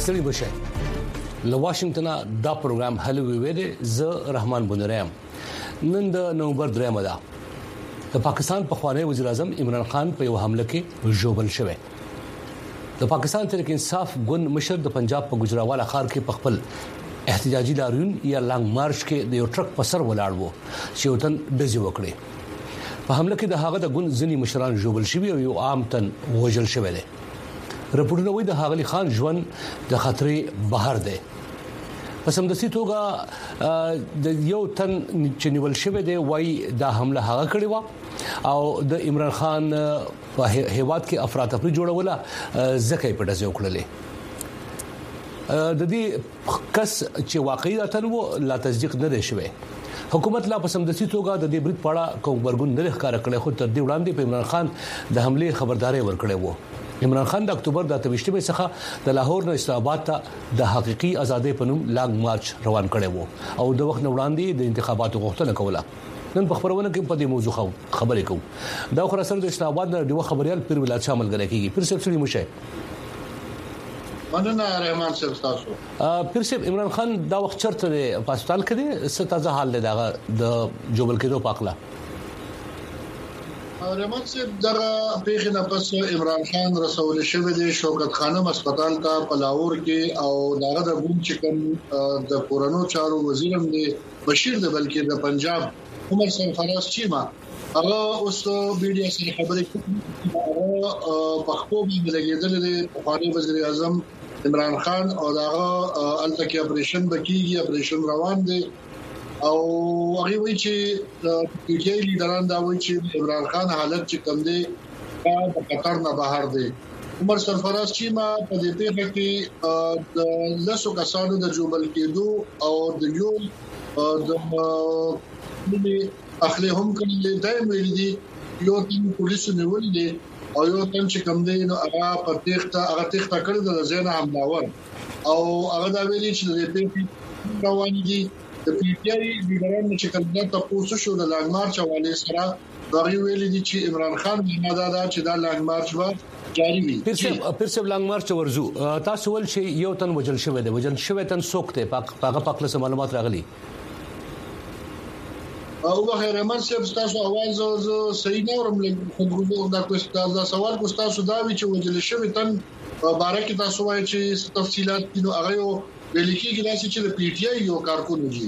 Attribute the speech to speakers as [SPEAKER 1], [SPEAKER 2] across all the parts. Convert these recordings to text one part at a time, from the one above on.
[SPEAKER 1] ستړي بشه له واشنگټن دا پروګرام هلو ویری ز رحمان بنوریم نن د نومبر 3 ده د پاکستان په خوانی وزیر اعظم عمران خان په یو حمله کې ژوبل شوی د پاکستان تحریک انصاف ګوند مشر د پنجاب په گجراوالا ښار کې په خپل احتجاجي لاریون یا لانګ مارچ کې د یو ټرک په سر ولاړ وو چې وطن ډزې وکړي په حمله کې د هغه د ګوند ځینی مشران ژوبل شوی او یو عام تن وژل شوی دی رپورټونه وایي د حاغلی خان ژوند د خطرې بهر دی په سمدستي توګه د یو تن چې نیول شوی دی وایي دا حمله هغه کړې و او د عمران خان په هیواد کې افراطفری جوړوله ځکه په ډزې وکړلې د دې کس چې واقعي راتل وو لا تصدیق نه دی شوی حکومت لا پسندسي توګه د دې بریټ پاړه کوم برګون نه ښکار کړي خو تر دې وړاندې په عمران خان د حمله خبرداري ورکړې وو عمران خان د اکتوبر د 28 څخه د لاهور نه اسلام آباد ته د حقيقي ازادۍ په نوم لانګ مارچ روان کړي وو او د وخت وړاندې د انتخاباتو غوښتنه کوله نن په خبرونه کې په دې موضوع خبرې کوو دا خو سره د اسلام آباد د خبريال پیر ولایت شامل غل کېږي پیر سلسله مشه
[SPEAKER 2] مننه رحمان صاحب تاسو
[SPEAKER 1] پیر صاحب عمران خان دا وخت چرته د پاسپټال کې څه تازه حال دی دا د جوبل کېدو پاکلا
[SPEAKER 2] رحمان صاحب دغه پیښه نه پس عمران خان رسول شوی دی شوکت خانم هسپتال ته پلاور کې او داغه د بوم چکن د کورونو چارو وزیرم دی بشیر دی بلکې د پنجاب عمر سرفراز چیما هغه اوس میډیا سره خبرې کوي په خپل بلګیدل دی په وزیر اعظم عمران خان او داغه التکی اپریشن بکیږي اپریشن روان دی او هغه وی چې پی ټی آی لیډران دا وی چې عمران خان حالت چې کم دی دا د قطر نه بهر دی عمر سرفراز چیما په دې پیښه کې د لاسو کسانو د جوبل کېدو او د یو د اخلي هم کړي دایم ویل دي یو تیم پولیسو نیول دي او یو تم چې کم دی نو هغه په تخته کړی د زینه حملاور او هغه دا ویلي چې د پیښې روان دي د پی ټی آی لیډرانو چې کله تاسو شو د لانګ مارچ حواله سره دا ویلي دي چې عمران خان مدادا چې دا لانګ مارچ و جاری وي
[SPEAKER 1] پرسب لانګ مارچ ورزو تاسو ول شي یو تن وجل شوی دی وجل شوی تن سوکته پاک له معلومات راغلي
[SPEAKER 2] او به رحمان صاحب تاسو आवाज صحیح نه ورم خو دا سوال کو تاسو دا وی چې وجل شوی تن بارکه تاسو وایي چې تفصيلات کینو هغه ولیکي ګلاسي چې د پی ټی آی یو کارکون وږي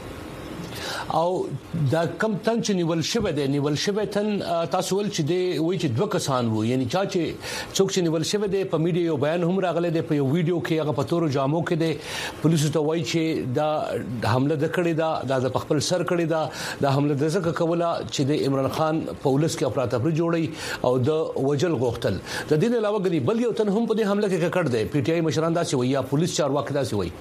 [SPEAKER 1] او دا کم تن چې نیول شوی تن تاسو ول چې دی وایي چې دوه کسان وو یعنی چې څوک چې نیول شوی دی په میډیا یو بیان هم راغلی دی په یو ویډیو کې هغه په تورو جامو کې دی پولیسو ته وایي چې دا حمله د کړې دا د خپل سر کړې دا حمله د ځکه کوله چې د عمران خان په ولس کې افراطفری جوړي او د وجل غوښتل د دې علاوه غني بل یو تن هم په دې حمله کې کړ دی پی ټی آی مشران داسې وایي یا پولیس چارواکي داسې وایي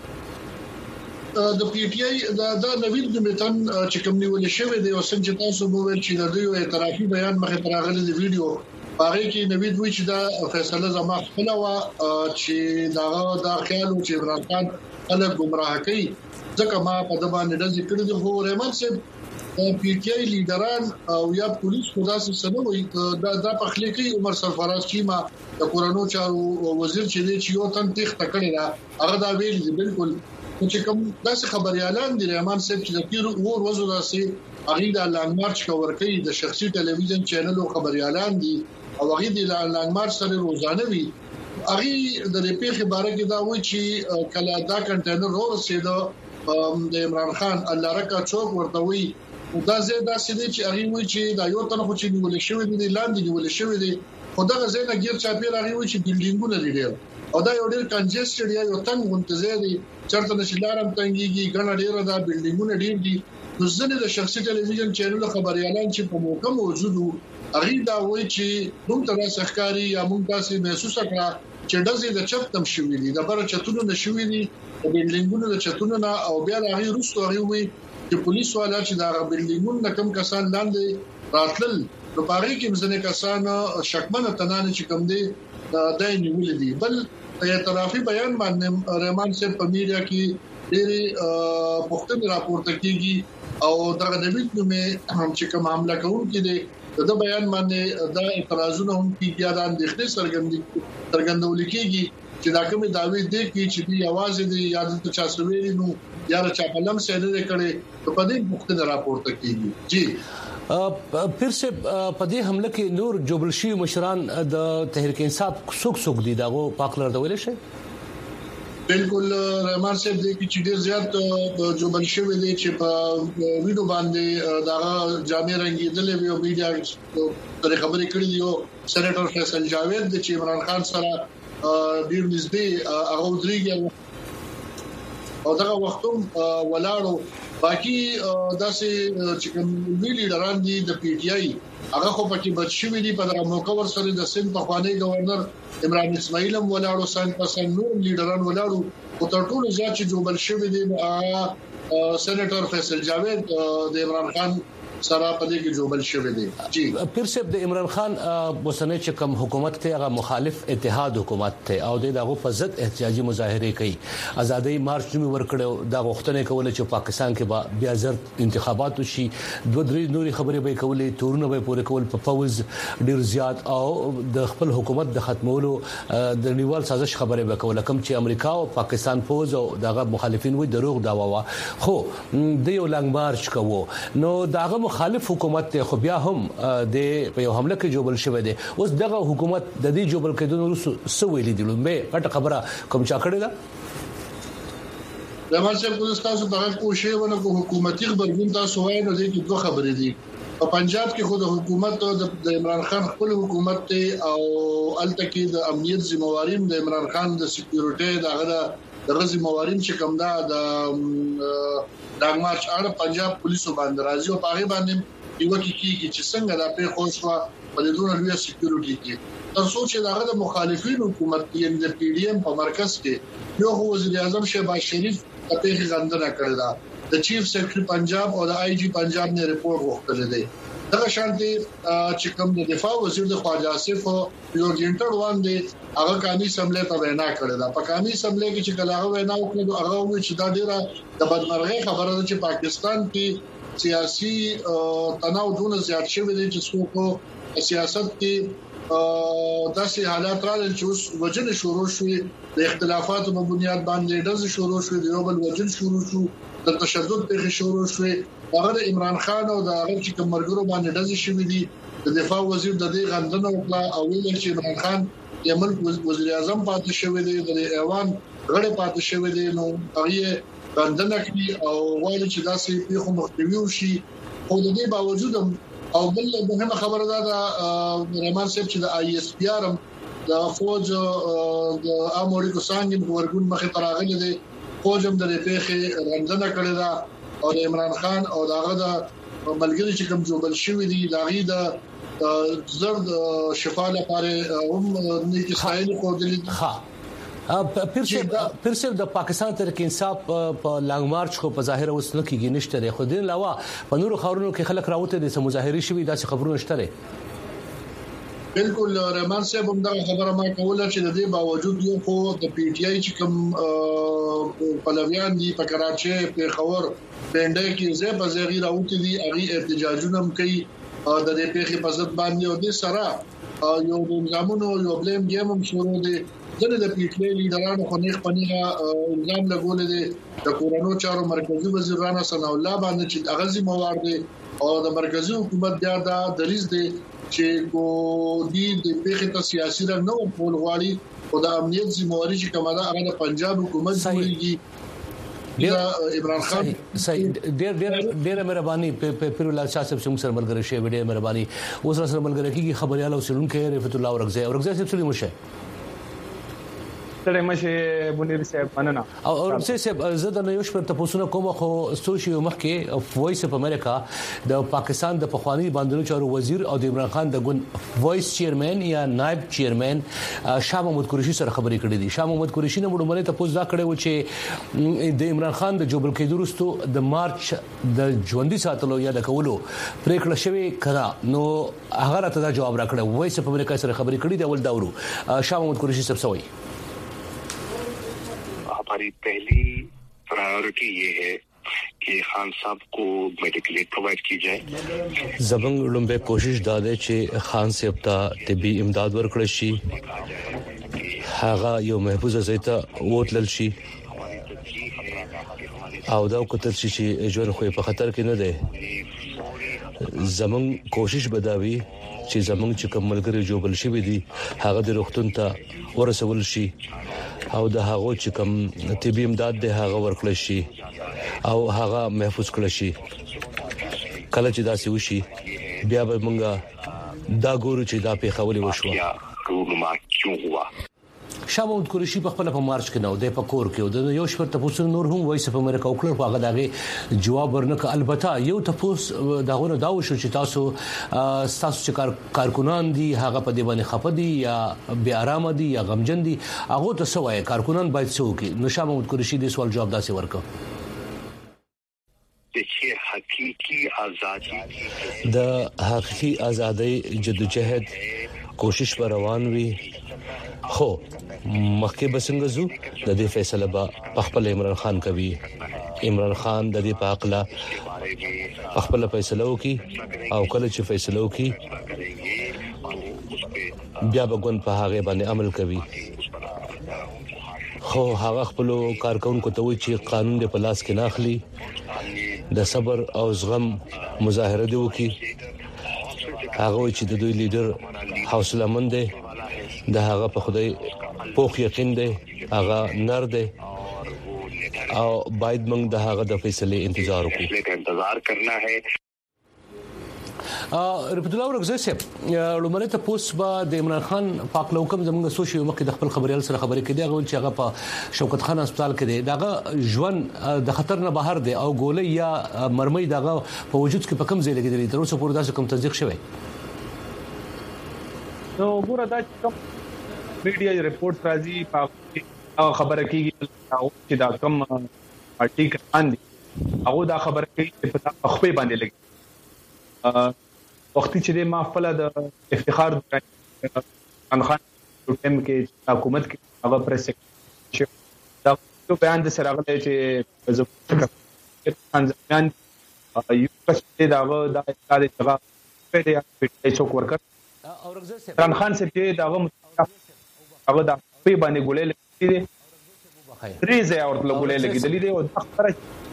[SPEAKER 2] د پی ټی آی دا نوید دمتن چې کوم نیول شوی دی او څنګه تاسو موویل چې د دوی اعترافي بیان مخه تراغلي دی ویډیو هغه کې نوید وی چې دا فیصله زما خپل و چې دا خیال او چې عمران خان خلک گمراه کوي ځکه ما په دبا نه د ذکر دي خو رحمان صاحب پی ټی آی لیډران او یا پولیس خدا سره سره دا په خلی کې عمر سرفراز چیما د کورونو چارو وزیر چې یو تن تخ تکړه هغه دا ویل دي بالکل چې کوم داسې خبريالان دي رحمان صاحب چې د تیر ورځو داسې هغه د لانګ مارچ کور کوي د شخصي ټلویزیون چینل او خبريالان دي او هغه د لانګ مارچ سره روزانه وي هغه د پیښې باره کې دا وایي چې کله دا کنټینر ورسېد د عمران خان الله رکا چوک ورته وي دا زیاده سړي چې هغه وایي چې دا یو تن خو چې نیول شوی دی لاندې نیول شوی دی خدای غزنه غیر چاپیر هغه وایي چې بلډینګونه لري او دا یو ډېر کنجسټډ یا یو تنګ منتظر دي چرته نشلارم تنګيږي ګڼه ډېر دا بلډینګونه ډېر دي نو ځنه د شخصي ټلویزیون چینل خبريالان چې په موقع موجود وو هغه دا وایي چې موږ تر سحکاري یا موږ تاسو محسوس کړه چې دزې د چپتم شوې دي د بر چتونو نشوي دي د بلډینګونو د چتونو نه او بیا هغه روسو هغه وایي چې پولیس والا چې دا بلډینګونه کم کسان لاندې راتل نو پاره کې مزنه کسان شکمنه تنانه چې کم دي دا نیول دي بل اعترافي بیان باندې رحمان صاحب په میډیا کې ډېری پښتني راپورته کیږي او دغه د ویډیو مې چې کوم حمله کوونکې دي د بیان باندې دا اعتراضونه هم کیږي دا اندېښنې څرګندول کیږي چې دا کومه داوی دی چې دی आवाज دی یا د چا سویری نو یا چا قلم سره کړي په دې مختلف راپورته کیږي جی
[SPEAKER 1] پھر سے پدې حمله کې نور جوبلشي مشران د تحریک انصاف سوق دي داغو پاکلر د ویل شي
[SPEAKER 2] بالکل رحمان صاحب دې کې چې ډیر زیات جوبل شوی دی چې په ویډیو باندې دا جامع رنگیدلې ویو میډیا تر خبرې کړې دی سېنیټر فیصل جاوید د چې عمران خان سره ډیر نږدې هغه ودرېږي او دا وختوم ولاړو باقي داسې چې کوم لیډران دي د پی ټ آی هغه خو پکې بچوي دي په دغه موقع ورسره د سند په خواني گورنر عمران اسماعیل هم ولاړو څنګه پسند نور لیډران ولاړو او تر ټولو زیات چې جوبل شوی دي سېنیټر فیصل جاوید د عمران خان سره په دې کې جوبل شوی دی جی
[SPEAKER 1] پیر صاحب د عمران خان وسنه چې کوم حکومت ته هغه مخالف اتحاد حکومت ته او دغه په ضد احتجاجي مظاهره کوي ازادي مارچ نوم ورکړو دا غوښتنه کوله چې پاکستان کې بیا زر انتخابات وشي دوه درې نوري خبرې به کولې تورونه به پوره کول په فوز ډیر زیات او د خپل حکومت د ختمولو د نیوال سازش خبرې به کوله کوم چې امریکا او پاکستان فوز او دغه مخالفین وي دروغ دا وا خو د یو لنګ مارچ کوو نو دغه مخالف حکومت ته خو بیا هم د په یو حمله کې جوبل شوی دی اوس دغه حکومت د دې جوبل کېدو سو ویلي دی لومبه غټه خبره کوم چا کړی دا
[SPEAKER 2] زموږ څخه کوم تاسو دغه کوشش ونه کو حکومتي خبرګون تاسو وایي نو دې دوه خبرې دي په پنجاب کې خود حکومت د عمران خان خپل حکومت ته او التکی د امنیت ذمہواریم د عمران خان د سکیورټي دغه ذمہواریم چې کوم دا د دغمارچ اړه پنجاب پولیسو باندې راځي او هغه باندې یو کیږي چې څنګه دا په خوشوا په دې ډول لوی سکیورټي کې تر څو چې دغه د مخالفین حکومت کې د پی ډی ایم په مرکز کې یو وزیر اعظم شهباز شریف په پیغام غندنه کړې ده د چیف سیکریټری پنجاب او د آی جی پنجاب نه ریپورت وکړل دی دغه شانتي چې کوم د دفاع وزیر د خواجه آصف یو ګینټر باندې هغه قومي سملې ته وینا کړې ده په قومي سملې کې چې کله وینا وکړه هغه وایي چې دا ډیره د بدمرغي خبره ده چې پاکستان کې سیاسي تناو دونه زیات شوی دی چې څوک سیاست کې داسې حالات راځي چې اوس وجنه شروع شوي د اختلافاتو په بنیاد باندې د شروع شوي د یو بل وجن شروع شو د تشدد په شروع شوي هغه د عمران خان او د هغه چې کومرګرو باندې دزي شوی دي د دفاع وزیر د دې غندنه وکړه او ویل چې عمران خان د ملک وزیر اعظم پاتې شوی دی د ایوان غړي پاتې شوی دی نو هغه غندنه کوي او وایي چې داسې په مختوي شي او د دې باوجود او بل مهمه خبره ده د رحمان صاحب چې د آی اس پی ار د فوج د امریکا څنګه ورګون مخه تراغلي دي فوج هم د پیخي غندنه کړې ده او د عمران خان او داغه د ملګری چې کوم جوبل شوی دی داغي د زرد شفا لپاره هم نیکی سایل کوډلی
[SPEAKER 1] پیر صاحب د پاکستان تحریک انصاف په لانګ مارچ خو په ظاهر اوس نه کېږي نشته خو د علاوه په نورو خبرونو کې خلک راوته د مظاهري شوی داسې خبرونه شته
[SPEAKER 2] بالکل رحمان صاحب هم دا خبره ما کوله چې د دې باوجود یو خو د پی ټ آی چې کوم پلویان دي په کراچي په خور پنده کې زه په زغیر اوت دي اغي احتجاجونه هم کوي د دې پیخي په ضد باندې او د سره یو نظامونو یو بلیم گیم هم شروع دي ځنه د پی ټ آی لیډرانو خو نه خپنیغه الزام لګول دي د کورونو چارو مرکزی وزیر رانا ثنا الله باندې چې اغازي موارد او د مرکزی حکومت بیا دا دریز دي چې کو دي د پیخي ته سیاسي رنګ نه ورکول غواړي او د امنیت ذمہواری چې کومه ده هغه د پنجاب حکومت جوړیږي عمران خان
[SPEAKER 1] ډېر مهرباني پیر الله شاه صاحب څنګه سره ملګری شي ډېر مهرباني اوس سره ملګری کیږي خبريال او سړونکو رفعت الله ورغزي صاحب سلیم شه
[SPEAKER 3] ستړي مشه بنیر صاحب مننه
[SPEAKER 1] او صاحب زه د نيوش پر تاسو کوم خو سوشي مخکې وایس اف امریکا د پاکستان د پخوانی باندې چارو وزیر او د عمران خان د ګون وایس چیرمن یا نائب چیرمن شاه محمود قریشي سره خبرې کړې دي شاه محمود قریشي نه مړ تاسو دا کړو چې د عمران خان د جوبل کېدو وروسته د مارچ د ژوندۍ ساتلو یا د کولو پریکړه شوی کړه نو هغه راته دا جواب راکړه وایس اف امریکا سره خبرې کړې دی ول داورو شاه محمود قریشي سب سوي
[SPEAKER 4] हमारी पहली प्रायोरिटी ये है कि खान साहब को मेडिकल एड प्रोवाइड की जाए
[SPEAKER 1] زبنګ لومبه کوشش دا ده چې خان صاحب ته طبي امداد ورکړي شي هغه یو محفوظ ځای ته وتلل شي او دا کوتل شي چې ژوند خو په خطر کې نه دی. زمون کوشش بداوي چې زمون چې کوم ملګری جوړل شي دي هغه د روغتون ته ورسول شي او د هغه چې کوم طبي امداد ده هغه ورکړل شي او هغه محفوظ کړل شي. کله چې دا سوي بیا به مونږه دا ګورو چې دا پیښولې وشو. شامود قریشي په خپل په مارچ کې نو د پکور کې د یو شپه تاسو نور هم وایي په امریکا او کلر په هغه دغه جواب ورنک. البته یو تاسو داغونه دا وشو چې تاسو چې کارکونان دي هغه په دی باندې خپدي یا بیا آرام دي یا غمجن دي هغه ته سوای کارکونان باید څه وکړي. نو شامود قریشي د سوال جواب داسې ورکړ. د حقيقي ازادي جدوجہد کوشش پر روان وي خو مخکې بسنګ زو د دې فیصله به خپل عمران خان کوي. عمران خان د دې په حق لا خپل فیصله وکي او کله چې فیصله وکي بیا به ګون په هغه باندې عمل کوي. خو هغه خپل کارکونکو ته وایي چې قانون د پلاس کې ناخلي د صبر او زغم مظاهره دی وکي. هغه چې د دوی لیډر حوصله مند دی د هغه په خدای پوخ یقین دی هغه نر دی او باید موږ د هغه د فیصله انتظار وکړو. رپورټ الله ورغزه سه لومړی ته پوس با د عمران خان پاک لوکم زموږ سوشي مکه د خپل خبريال سره خبرې کړي هغه چې هغه په شوکت خان هسپتال کې دی دغه ژوند د خطر نه بهر دی او ګولې یا مرمۍ دغه په وجود کې په کم ځای لګیدلی تر اوسه پورې داسې کوم تصدیق شوی
[SPEAKER 3] نو ګوره دا کوم میډیا ریپورت راځي په خبره کېږي چې دا کوم پارټي کسان دي هغه دا خبره کوي چې په خپل باندې لګي وختي چې ما خپل د افتخار خان ټیم کې حکومت کې هغه پریس دا بیان د سره غلې چې ځان یو څه داغه د استاد څنګه په څوک ورکړ عمران خان سے چې داغه هغه د په باندې ګولې لګې دي ریزه اورته ګولې لګې دي او خبره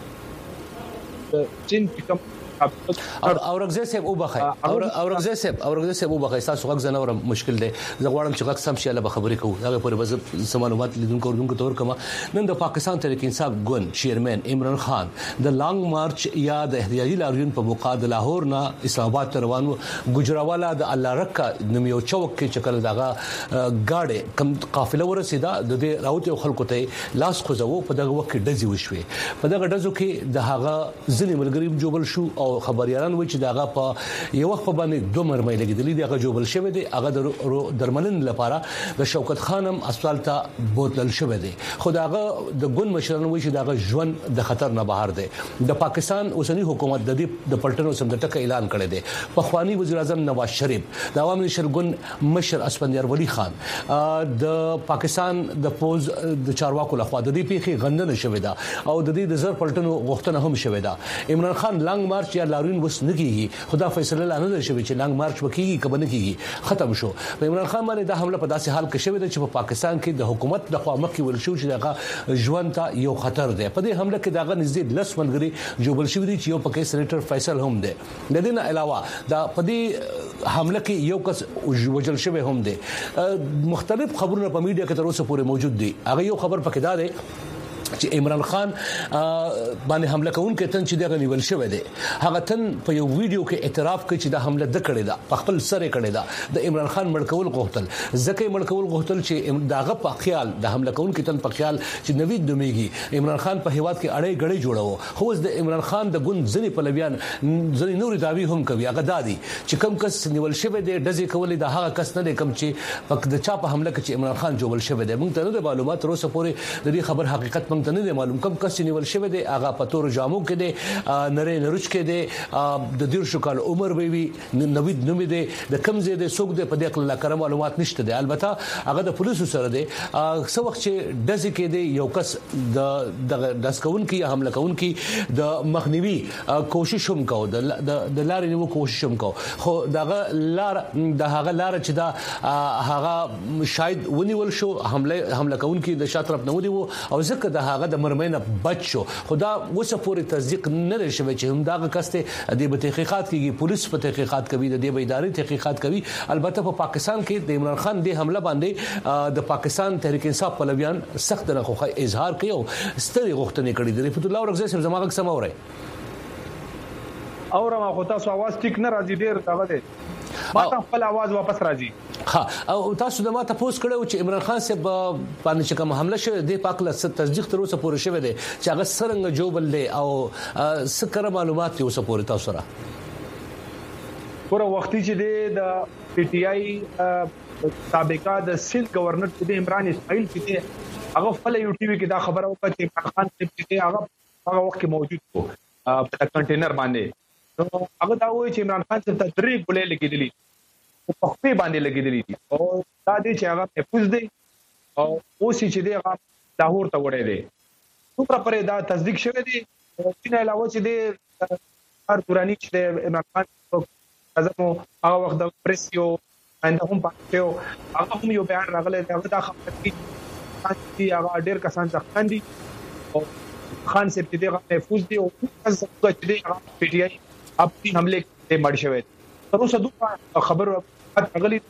[SPEAKER 3] چین کوم
[SPEAKER 1] اورغزه سیب او بخای اورغزه سیب او بخای تاسو غږ زنور مشکل دی زه غواړم چې غږ سم شي الله خبرې کوو دا په بز معلومات لیدونکو اوردونکو تور کما نن د پاکستان تحریک انصاف ګوند چیرمن عمران خان د لانګ مارچ یا د احتجاجي لاریون په موقع د لاهور نه اسلام آباد ته روانو ګجراوالا د الله رکا نمیو چوک کې چکل داغه گاډي کم قافله ورسیدا د راوت خلکو ته لاس خوځو په دغه وخت ډزې وشوي په دغه ډزو کې د هغه ځنې ملګری جوړل شو او خبريالان وایي چې داغه په یو وخت باندې دوه مرمۍ لګیدلې دغه جوړل شوی دی هغه درملن لپاره د شوکت خانم هسپتال ته بوتل شوی دی خو داغه د ګوند مشران وایي چې داغه ژوند د خطر نه بهر دی. د پاکستان اوسنی حکومت د پلټنو سمدټک اعلان کړی دی. په خواني وزیر اعظم نواز شریف د عوامي نشرګون مشر اسفندیار ولی خان د پاکستان د فوج د چارواکو لخوا د دې پیخي غندنه شوې ده او د دې د زر پلټنو غوښتنه هم شوې ده. عمران خان لانګ مارچ یا لاریون وس نکېږي خدا فیصله لا نه شوی چې لانګ مارچ وکړي کبه نه کیږي ختم شو. عمران خان باندې دا حمله په داسې حال کې شوې ده چې په پاکستان کې د حکومت د خوا مخکې ول شو چې دغه ژوند ته یو خطر دی. په دې حمله کې دغه نږدې 10 منګري جوړل شوی دي چې یو پکې سېنیټر فیصل هم دی. د دې نه علاوه دا په دې حمله کې یو کس وجل شوی هم دی. مختلف خبرونه په میډیا کې تر اوسه پورې موجود دي. هغه یو خبر پکې دا دی چې عمران خان باندې حمله کوونکې تن چې دغه نیول شوی دی هغه تن په یو ویډیو کې اعتراف کوي چې دا حمله د کړې ده په خپل سره کړې ده. د عمران خان مړکول غوښتل ځکه مړکول غوښتل چې داغه په خیال د حمله کوونکې تن په خیال چې نوید دومیږي عمران خان په هیواد کې اړې غړې جوړاو. خو د عمران خان د ګوند ځنی په لویان ځنی نور داوی هم کوي هغه دادي چې کم کس نیول شوی دی دځې کولې د هغه کس نه کم چې د چا په حمله کې چې عمران خان جوړل شوی دی. موږ ته د معلومات تر اوسه پورې د دې خبر حقیقت موږ موږ ته نه معلوم کوم کس نیول شوی دی هغه په تور جامو کې دی نری نرچ کې دی د 13 کال عمر وی نوید نومې دی د کم زی دی سوق دی په دې خپل کار معلومات نشته دی البته هغه د پولیسو سره دی څو وخت چې دزې کې دی یو کس د داسکون کې یا حمله کون کې د مخنیوي کوشش هم کو د لارې نیو کوشش هم کو خو دغه لار د هغه لار چې دا هغه شاید ونیول شو حمله کون کې د شاطرف نه ودی او ځکه د هغه د مرمنه بچ شو خدا وسه پورې تصدیق نه لري شوی چې هم دا کسته د تحقیقات کیږي پولیس په تحقیقات کوي د دې ادارې تحقیقات کوي البته په پاکستان کې د عمران خان د حمله باندې د پاکستان تحریک انصاف پلویان سخت نه خوخه اظهار کوي او ستړي غوښتنې کړې د رفعت الله ورغزي سره زماغه سم اوري
[SPEAKER 3] اور ما خو تاسو आवाज ټیک نه راځي ډیر دغه دی ما خپل आवाज واپس راځي
[SPEAKER 1] ها او تاسو د ما تاسو کړو چې عمران خان صاحب باندې چې کوم حمله شوه د پاکله تصدیق تر اوسه پورې شوه دی چې هغه سرنګ جوبل دی او سکر معلومات ته اوسه پورې تاسو را
[SPEAKER 3] پوره وختي چې د پی ټی آی سابقہ د سند گورنر د عمران اسماعیل چې هغه خپل یو ټي وي کې دا خبره وکړه چې عمران خان چې هغه وخت کې موجود و په کنټینر باندې نو هغه دا وایي چې عمران خان ته درې ګولې لګېدلې په خپل باندې لګېدلې او دا دې چې هغه محفوظ دی او اوس چې دی هغه لاهور ته وړي دی څومره پرې دا تصدیق شوی دی چې نه علاوه چې دی هر قرآنی چې عمران خان ازمو هغه وخت د پریس یو انده هم پاتې هغه هم یو بیان راغلی دا خبره چې هغه ډېر کسان ځخان دي او خان صاحب دې هغه محفوظ دي او څنګه چې دې پی ټی آی خپل حمله کې مړ شوی تر اوسه دوه خبر غلي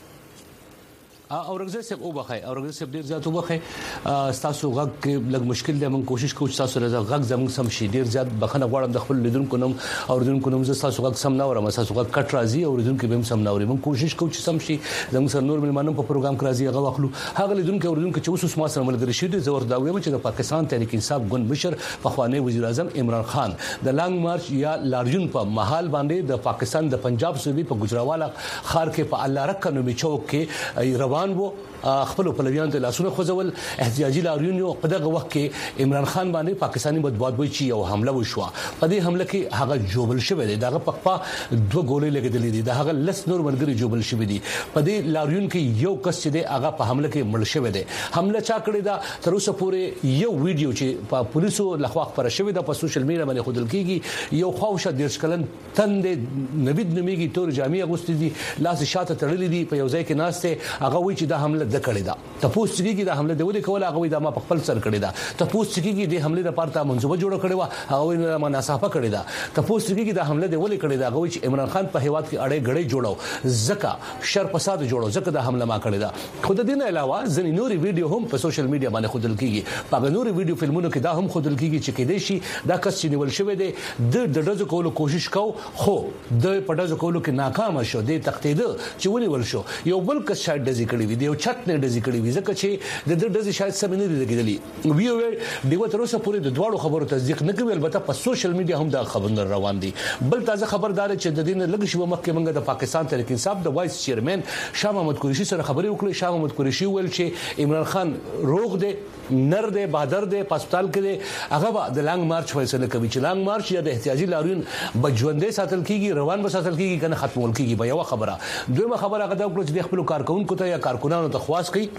[SPEAKER 1] اورغزه صاحب او بخای اورغزه صاحب ډیر زیات وبخای تاسو غږ کې لږ مشکل دی موږ کوشش کوو تاسو راځه غږ زموږ سم شي ډیر زیات بخنه غواړم د خپل لیدونکو نوم اوریدونکو نوم زه تاسو غږ سم نه اورم تاسو غږ کټ راځي اوریدونکو به سم نه اوري موږ کوشش کوو چې سم شي زموږ سره نور ملمانو په پروګرام کې راځي هغه واخلو هغه لیدونکو اوریدونکو چې اوس ما سره ملګری شي د زور دا ویم چې د پاکستان تحریک انصاف ګوند مشر پخوانی وزیر اعظم عمران خان د لانګ مارچ یا لارجون په محل باندې د پاکستان د پنجاب صوبې په ګجراوالا خار کې په الله رکه نومي چوک کې روان وو خپل پلویان ته لاسونه خوځول احتجاجي لاریون یو په دغه وخت کې عمران خان باندې پاکستاني مطبوعات وایي چې یو حمله وشوه په دې حمله کې هغه جوبل شوی دی دغه پخپا دوه ګولې لګیدلې دي دغه لس نور مرګري جوبل شوی دي په دې لاریون کې یو کس چې دی هغه په حمله کې مړ شوی دی حمله چا کړی دا تر اوسه پورې یو ویډیو چې په پولیسو لخوا خبره شوی دا په سوشل میډیا باندې خودل کیږي یو خوښه د شکلن تند نوید نمیږي تور جامع اغوستي دي لاس شاته تړلې دي په یو ځای کې ناشته هغه وایي چې دا حمله د کړی دا تاسو چې د حمله د ودی کوله هغه د ما په خپل سر کړی دا تاسو چې د حمله لپاره ته منځوبه جوړ کړی و هغه ما ناصافه کړی دا تاسو چې د حمله د ولې کړی دا هغه چې عمران خان په هیواد کې اړې غړې جوړو زکه شر فساد جوړو زکه د حمله ما کړی دا خود دین علاوه ځنې نوري ویډیو هم په سوشل میډیا باندې خودل کیږي په نوري ویډیو فلمونو کې دا هم خودل کیږي چې کېدې شي دا کس چې نیول شوی دی د ډډزو کولو کوشش کو خو د پټزو کولو کې ناکام شو د تختید چې ونیول شو یو بل کس شاید دزي کړی وي یو چت نه دزي کړی وي ځکه چې د دزي شاید سم نه دي لګیدلی ویو دیو تر اوسه پورې د دواړو خبرو تصدیق نه کوي البته په سوشل میډیا هم دا خبرونه روان دي بل تازه خبردار چې د دین لږ شی مخکې منګه د پاکستان تحریک انصاف د وایس چیرمن شاه محمد قریشي سره خبرې وکړې شاه محمد قریشي ویل چې عمران خان روغ دی نر دی بهادر دی په هسپتال کې دی هغه د لانګ مارچ فیصله کوي چې لانګ مارچ یا د احتجاجي لاریون بجوندې ساتل کیږي روان به ساتل کیږي کنه ختمول کیږي به یو خبره دویمه خبره هغه دا وکړه چې خپل کارکونکو ته یا کارکونانو ته خواست کوي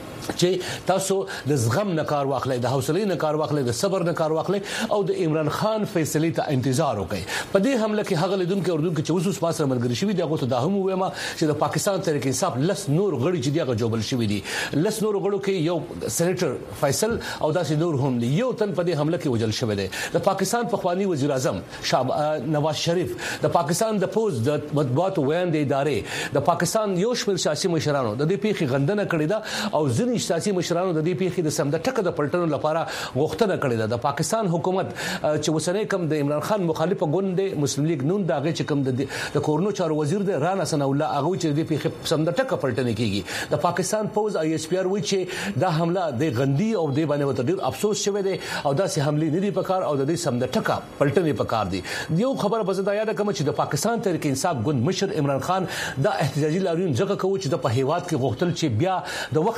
[SPEAKER 1] چې تاسو د زغم نه کار واخلئ د حوصله نه کار واخلئ د صبر نه کار واخلئ او د عمران خان فیصله ته انتظار وکړئ په دې حمله کې هغه لیدونکو اردوونکو چې اوس پاسره ملګری شوی دی هغه ته د هم ویما چې د پاکستان تحریک انصاف لس نور غړي چې دیغه جوبل شوی دي لس نور غړو کې یو سېنیټر فیصل او داسې نور هم دي یو تن په دې حمله کې وجل شوی دی د پاکستان پخوانی وزیر اعظم نواز شریف د پاکستان د پوز د مطبوعاتو ویاند ادارې د پاکستان یو شمېر سیاسي مشرانو د دې پیښې غندنه کړې ده او ځینې سیاسي مشرانو د دې پیښې د سم د ټکه د پلټنو لپاره غوښتنه کړې ده د پاکستان حکومت چې وسنۍ کم د عمران خان مخالفه ګوند مسلم لیگ نون دغه چې کم د کورونو چارو وزیر دی رانا ثنا الله هغه چې د پیښې سم د ټکه پلټنه کیږي د پاکستان پوز آی ایس پی آر وی چې دا حمله د غندي او د باندې وته ډیر افسوس شوه دی او دا سه حمله نه دی پکار او د دې سم د ټکه پلټنه پکار دی یو خبره به زدا یاد کوم چې د پاکستان تحریک انصاف ګوند مشر عمران خان دا احتجاجي لاریون ځکه کوي چې د په هیواد کې غوښتل چې بیا د وخت مخکې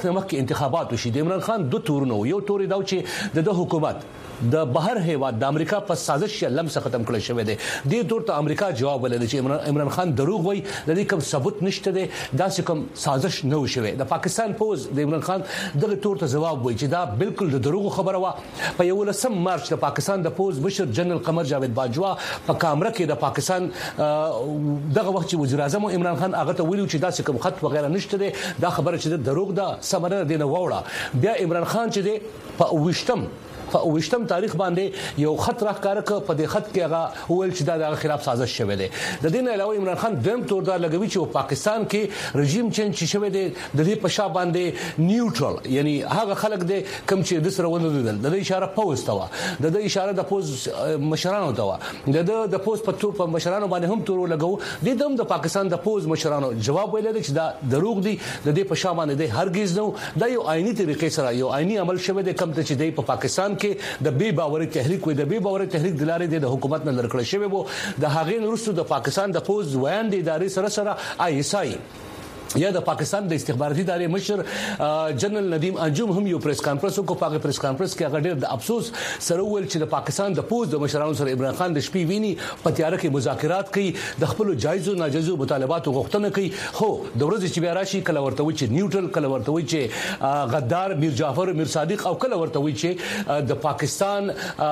[SPEAKER 1] انتخابات وشي د عمران خان دوه تورونه یو تور دا چې د حکومت د بهر هیواد د امریکا په سازش لمسه ختم کړی شوی دی د تور ته امریکا جواب ولري چې عمران خان دروغ وای د دې کوم ثبوت نشته دی دا کوم سازش نه وشوي د پاکستان پوز د عمران خان دغه تور ته جواب وای چې دا بالکل د دروغ خبره وا په 11 مارچ د پاکستان د پوز مشر جنرال قمر جاوید باجوا په کامره کې د پاکستان دغه وخت وزیر اعظم عمران خان هغه ته ویلو چې دا کوم خط وغیرہ نشته دی دا خبره چې دروغ ده سمره دینه ووړه بیا عمران خان چې دی په 28 تاریخ باندې یو خط راخاره ک په دې خط کې هغه ویل چې دا د خلاف سازش شوه دی د دین علاوه عمران خان دیم تور دا لګوي چې پاکستان کې رژیم چینج شوه دی د دې په شا باندې نیوټرل یعنی هغه خلک دی کم چې د سره ونه د اشاره پوز تا و د اشاره د پوز مشرانو تا و د پوز په تور په مشرانو باندې هم تور لګو د دم د پاکستان د پوز مشرانو جواب ویل چې دا دروغ دی د دې په شا باندې دی هرگز نو دا یو آئینی طریقې سره یو آئینی عمل شوه دی کم ته چې دی په پاکستان د بی باوري تحریک وي د بی باوري تحریک د لارې د حکومت نه لړکړل شوی وو د هغې وروسته د پاکستان د پوز ویان د ادارې سره آی اس آی یا د پاکستان د استخباراتي ادارې مشر جنرال ندیم انجم هم یو پریس کانفرنس کو په پریس کانفرنس کې هغه ډېر د افسوس سره ویل چې د پاکستان د پوز د مشرانو سره عمران خان د شپې ویني په تیار کې مذاکرات کوي د خپل جایز او ناجایز مطالباتو غوښتنه کوي خو د ورځې چې بیا راشي کله ورته وي چې نیوټرل کله ورته وي چې غدار میر جعفر میر صادق او کله ورته وي چې د پاکستان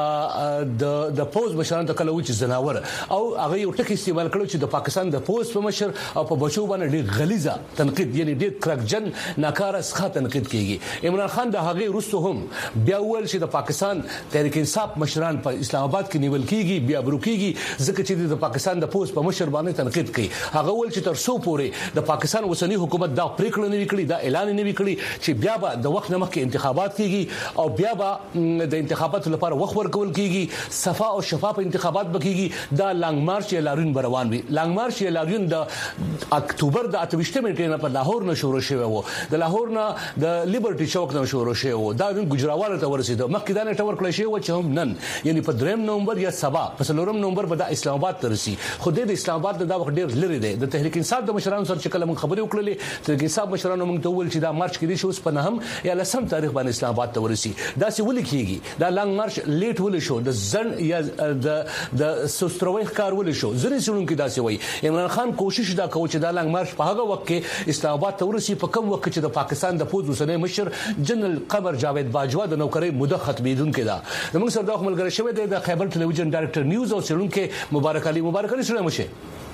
[SPEAKER 1] د پوز مشرانو ته کله وي چې زناور او هغه یو ټکی استعمال کړو چې د پاکستان د پوز په مشر او په بچو باندې ډېر غلیظه تنقید یعنی ډېر کرکجن ناکاره څخه تنقید کیږي عمران خان د هغه وروسته هم بیا ول چې د پاکستان تحریک انصاف مشران په اسلام آباد کې نیول کیږي بیا بروکیږي ځکه چې د پاکستان د پوز په مشر باندې تنقید کوي هغه ول چې تر څو پورې د پاکستان اوسنی حکومت دا پریکړه نه وکړي دا اعلان نه وکړي چې بیا به د وخت نه مخکې انتخابات کیږي او بیا به د انتخاباتو لپاره وخت ورکول کیږي صفا او شفاف انتخابات بکیږي دا لانګ مارچ یا لاریون بروان وي لانګ مارچ یا لاریون د اکتوبر د 28 نیټه په لاهور نه شروع شوی وو د لاهور نه د لیبرټي چوک نه شروع شوی وو دا د ګجراوال ته ورسېد مخکې دا نه ټور کړی شوی و چې هم نن یعنی په 3 نومبر یا سبا په 4 نومبر به د اسلام آباد ترسي خو د اسلام آباد دا وخت ډیر لري دی د تحریک انصاف د مشرانو سره چې کله موږ خبرې وکړلې تحریک انصاف مشرانو موږ ته ویل چې دا مارچ کې دي شو په نهم یا لسم تاریخ باندې اسلام آباد ته ورسي دا څه ولې کیږي دا لانګ مارچ لیټ ولې شو د زن یا د سستروي کار ولې شو ځنې سړون کې دا څه وایي عمران خان کوشش دا کوي چې دا لانګ مارچ په هغه وخت کې اسلام آباد ته ورسي په کوم وخت چې د پاکستان د پوز اوسنی مشر جنرال قمر جاوید باجوا د نوکرۍ موده ختمیدونکې ده موږ سره د خپل شوی د خیبر ټلویزیون ډایرکټر نیوز او سړونکو مبارک علي سره مشه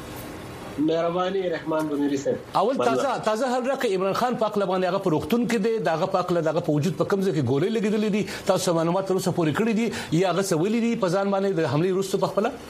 [SPEAKER 5] مهرباني رحمان بنوري صاحب
[SPEAKER 1] اول تازه هر راکه عمران خان پاک لبانې هغه پروختون کې دی داغه پاک دغه په وجود په کمزې کې ګولې لګیدلې دي تاسو معلومات تر اوسه پورې کړی دي یا هغه سویلې دي په ځان باندې د حمله روسو په خپل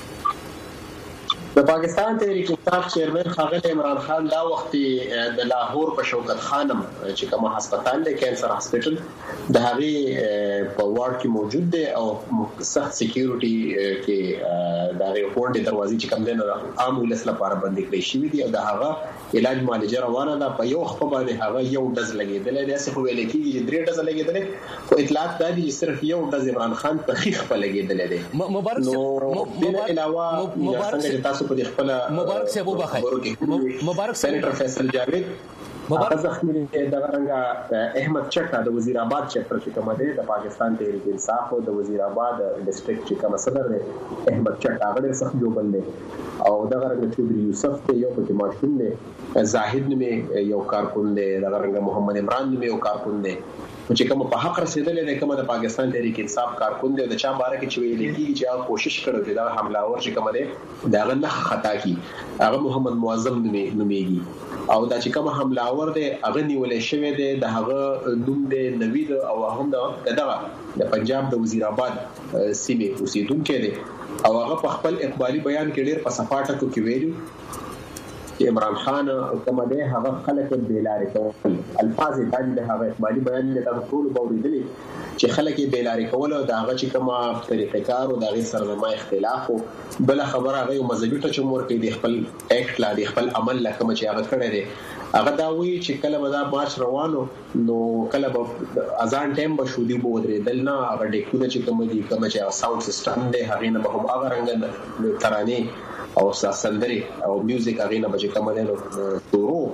[SPEAKER 5] د پاکستان تحریک انصاف چیرمن ښاغلی عمران خان دا وخت د لاهور په شوکت خانم چې کوم هسپتال دی کینسر هسپتال د هغه په وارډ کې موجود دی او سخت سکیورټي کې د هغه پورډ دروازې چې کوم دنه عام ولس لپاره بندي کړی شوی دی او د هغه علاج معالجه روانه ده په یو خپل باندې هغه یو ډز لګیدل دی څه خو ویل کېږي چې 3 ډز لګیدل خو اطلاعات دا دي چې صرف یو ډز عمران خان په خیخ په لګیدل دی مبارک علاوه
[SPEAKER 1] مبارک صاحب وبخیر مبارک
[SPEAKER 5] سېنیټر فیصل جاوید مبارک زخمی د غرنګا احمد چټا د وزیر آباد چپټر چې کوم دی د پاکستان تحریک انصاف او د وزیر آباد ډیسټریکټ چې کوم صدر دی احمد چټا هغه سخت جوړل دی او د غرنګا چودري یوسف ته یو پکې ماشوم دی زاهد نومي یو کارکون دی د غرنګا محمد عمران نومي یو کارکون دی چې کوم په حق رسیدلې نه کوم د پاکستان تحریک انصاف کارکون دی د چا باره کې چې ویل کېږي چې هغه کوشش کړو چې دا حمله اور چې کوم دی دا غنه خطا کی هغه محمد معظم نوميږي او دا چې کوم حمله اور دی هغه نیولې شوی دی د هغه نوم دی نوید او هم دغه د پنجاب د وزیر آباد سیمه اوسیدونکو دی او هغه په خپل اقبالي بیان کې ډېر په صفاټه کې ویلو چې عمران خان کومه ده هغه خلک بیلارې کول الفاظ د هغه اقبالي بیان د ټول باوریدلې چې خلک بیلارې کول او د هغه چې کومه طریقې کار او د هغه سرنامه اختلاف او بل خبره هغه مذهبي ټچمور کې د خپل اکټ لا د خپل عمل لا کوم چې هغه کړی دی هغه دا وی چې کله به دا مارچ روانو نو کله به اذان ټیم به شو دی بو درې دلنا هغه ډیکونه چې کوم دي کوم چې ساوند سیستم دی هغه نه به هم هغه رنګ ترانه او سندري او میوزیک هغه نه بچ کوم دی نو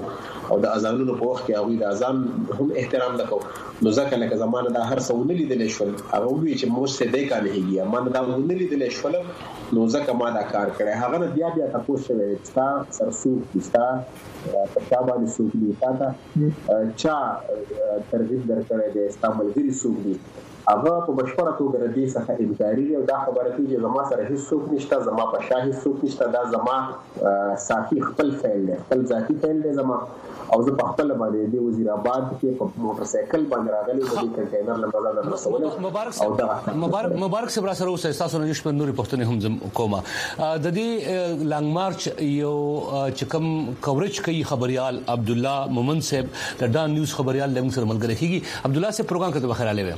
[SPEAKER 5] او د اذانونو په وخت کې هغه د اذان هم احترام نکو نو ځکه لکه زمانه دا هر څه ونلې د لښول هغه وی چې موږ څه دی کانه هیږي ما دا ونلې د لښول نو ځکه ما دا کار کړی هغه بیا تاسو شوی ستا سرسو ستا په باندې سوګلی تا چا ترغیب درکړی د استعمالګری سوګلی هغه په بشپړه توګه د دې څخه انکاري او دا خبره کوي چې زما سره هیڅ څوک نشته زما په شاهي څوک نشته دا زما ساتي خپل فعل دی خپل ذاتی فعل دی زما او زه په خپل باندې د وزیر آباد کې په موټر سایکل باندې راغلی و د کنټینر له مزه در رسول او دا
[SPEAKER 1] مبارک صبر سره اوسه تاسو نه شپه نوري پښتنې هم کومه د دې لانګ مارچ یو چکم کوریج کوي خبريال عبد الله مومن صاحب د ډان نیوز خبريال لنګ سره ملګری کیږي عبد الله صاحب پروګرام کته بخیر علي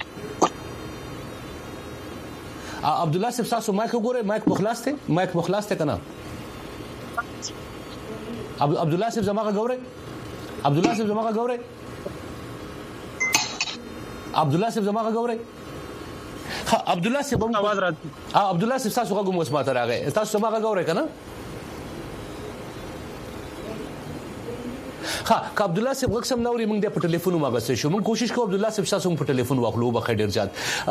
[SPEAKER 1] عبد الله صاحب تاسو مایک وګورئ مایک مخلاص ته کنه عبد الله صاحب زماغه ګورئ عبد الله صاحب زماغه ګورئ ها عبد الله صاحب आवाज راځي عبد الله صاحب تاسو غوږ مو سمات راغی تاسو زماغه ګورئ کنه ها عبد الله صاحب وکسم نوري موږ د په ټلیفون ماغسته شو موږ کوشش کوو عبد الله صاحب تاسو په ټلیفون واخلو به ډیر زیات